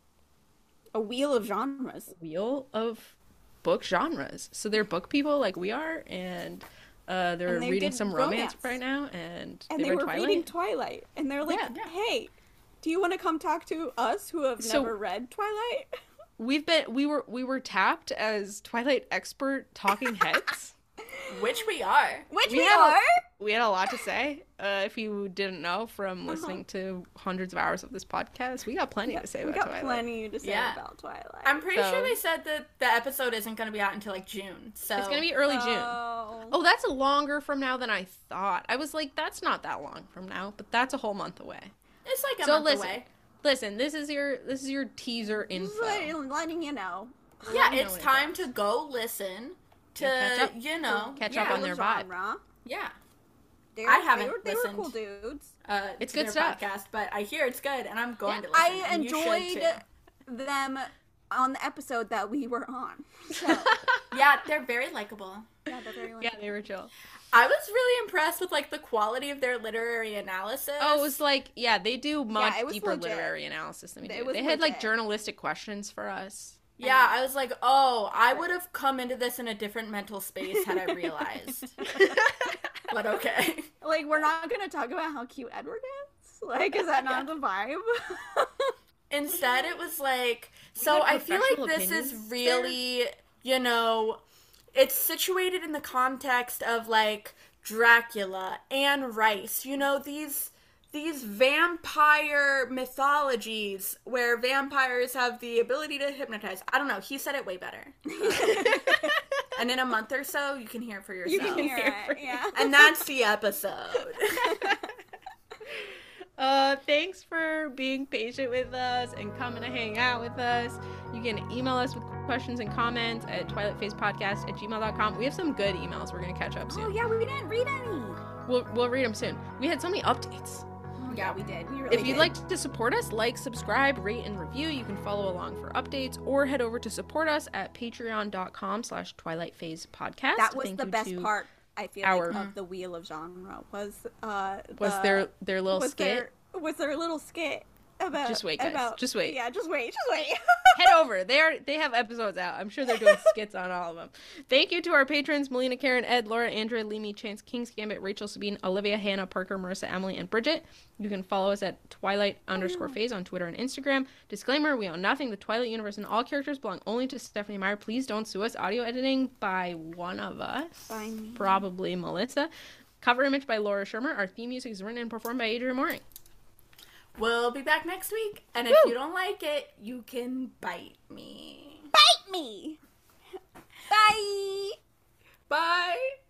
Speaker 2: A wheel of genres.
Speaker 3: wheel of book genres. So they're book people like we are, and uh, they're
Speaker 2: And they
Speaker 3: reading
Speaker 2: did
Speaker 3: some romance,
Speaker 2: romance.
Speaker 3: right now, and,
Speaker 2: And
Speaker 3: they,
Speaker 2: they
Speaker 3: read
Speaker 2: were
Speaker 3: Twilight.
Speaker 2: reading Twilight, and they're like,
Speaker 3: Yeah.
Speaker 1: Yeah.
Speaker 2: "Hey, do you want to come talk to us who have
Speaker 3: So-
Speaker 2: never read Twilight?"
Speaker 3: We've been we were we were tapped as Twilight expert talking heads.
Speaker 1: Which we are.
Speaker 2: Which
Speaker 3: We
Speaker 2: we,
Speaker 3: have a-
Speaker 2: are.
Speaker 3: We had a lot to say. Uh, if you didn't know from listening to hundreds of hours of this podcast, we got plenty to say
Speaker 2: We
Speaker 3: about
Speaker 2: got
Speaker 3: Twilight.
Speaker 2: plenty to say
Speaker 1: Yeah.
Speaker 2: about Twilight.
Speaker 1: I'm pretty
Speaker 3: So-
Speaker 1: sure they said that the episode isn't going to be out until like June. So
Speaker 3: It's gonna be early June.
Speaker 2: Oh.
Speaker 3: Oh, that's longer from now than I thought. I was like, that's not that long from now, but that's a whole month away.
Speaker 1: it's like a
Speaker 3: So
Speaker 1: month
Speaker 3: listen,
Speaker 1: away.
Speaker 3: Listen, this is your this is your teaser
Speaker 2: Just
Speaker 3: info.
Speaker 2: let- letting you know.
Speaker 1: Yeah,
Speaker 3: you know
Speaker 1: it's
Speaker 3: in
Speaker 1: time
Speaker 3: advance.
Speaker 1: to go listen to
Speaker 3: Yeah, catch up.
Speaker 1: you know
Speaker 3: Catch
Speaker 1: yeah,
Speaker 3: up on their vibe.
Speaker 2: Genre.
Speaker 1: Yeah,
Speaker 2: They
Speaker 1: I
Speaker 2: were-
Speaker 1: haven't
Speaker 2: they were, they were
Speaker 1: listened.
Speaker 2: cool dudes.
Speaker 1: uh,
Speaker 3: It's
Speaker 1: to
Speaker 3: good
Speaker 1: their
Speaker 3: stuff.
Speaker 1: podcast, but I hear it's good, and I'm going
Speaker 3: Yeah.
Speaker 1: to listen.
Speaker 2: I
Speaker 1: and you should,
Speaker 2: enjoyed
Speaker 1: too.
Speaker 2: them on the episode that we were on. So,
Speaker 1: Yeah, they're very likable.
Speaker 2: yeah, they're very
Speaker 3: Yeah, they were chill.
Speaker 1: I was really impressed with like the quality of their literary analysis.
Speaker 3: Oh, it was like, yeah, they do much
Speaker 2: it was
Speaker 3: deeper
Speaker 2: legit.
Speaker 3: literary analysis than we
Speaker 2: It
Speaker 3: do.
Speaker 2: was
Speaker 3: They had like
Speaker 2: legit.
Speaker 3: journalistic questions for us.
Speaker 1: Yeah, I was like, oh, I would have come into this in a different mental space had I realized. But okay.
Speaker 2: Like, we're not gonna talk about how cute Edward is. Like, is that not the vibe?
Speaker 1: Instead, it was like, so
Speaker 3: had
Speaker 1: I feel like
Speaker 3: professional
Speaker 1: this is
Speaker 3: opinions
Speaker 1: really, you know, it's situated in the context of like Dracula, Anne Rice, you know, these these vampire mythologies where vampires have the ability to hypnotize. I don't know, he said it way better. And in a month or so, you can hear it for yourself.
Speaker 2: You can hear it, yeah.
Speaker 1: And that's the episode.
Speaker 3: Uh, thanks for being patient with us and coming to hang out with us. You can email us with questions and comments at twilightphasepodcast at gmail dot com. We have some good emails we're going to catch up soon.
Speaker 2: Oh, yeah, we didn't read any.
Speaker 3: We'll, we'll read them soon. We had so many updates.
Speaker 1: Yeah, we did.
Speaker 2: We really
Speaker 3: If you'd
Speaker 2: did.
Speaker 3: like to support us, like, subscribe, rate, and review. You can follow along for updates or head over to support us at patreon dot com slash twilight phase podcast.
Speaker 2: That was
Speaker 3: Thank
Speaker 2: the
Speaker 3: you
Speaker 2: best
Speaker 3: to-
Speaker 2: part, I feel
Speaker 3: our-
Speaker 2: like, of the Wheel of Genre was uh
Speaker 3: Was
Speaker 2: the-
Speaker 3: their, their little
Speaker 2: was
Speaker 3: skit.
Speaker 2: their was their little skit about
Speaker 3: Just wait, guys.
Speaker 2: about-
Speaker 3: Just wait.
Speaker 2: Yeah, just wait, just wait.
Speaker 3: Head over. They are they have episodes out. I'm sure they're doing skits on all of them. Thank you to our patrons, Melina, Karen, Ed, Laura, Andrea, Limi, Chance, Kings Gambit, Rachel, Sabine, Olivia, Hannah, Parker, Marissa, Emily, and Bridget. You can follow us at Twilight underscore phase on Twitter and Instagram. Disclaimer, we own nothing. The Twilight universe and all characters belong only to Stephanie Meyer. Please don't sue us. Audio editing by one of us.
Speaker 2: By me.
Speaker 3: Probably Melissa. Cover image by Laura Shermer. Our theme music is written and performed by Adrian Mooring.
Speaker 1: We'll be back next week, and if
Speaker 3: Woo!
Speaker 1: you don't like it, you can bite me.
Speaker 2: Bite me. Bye.
Speaker 1: Bye!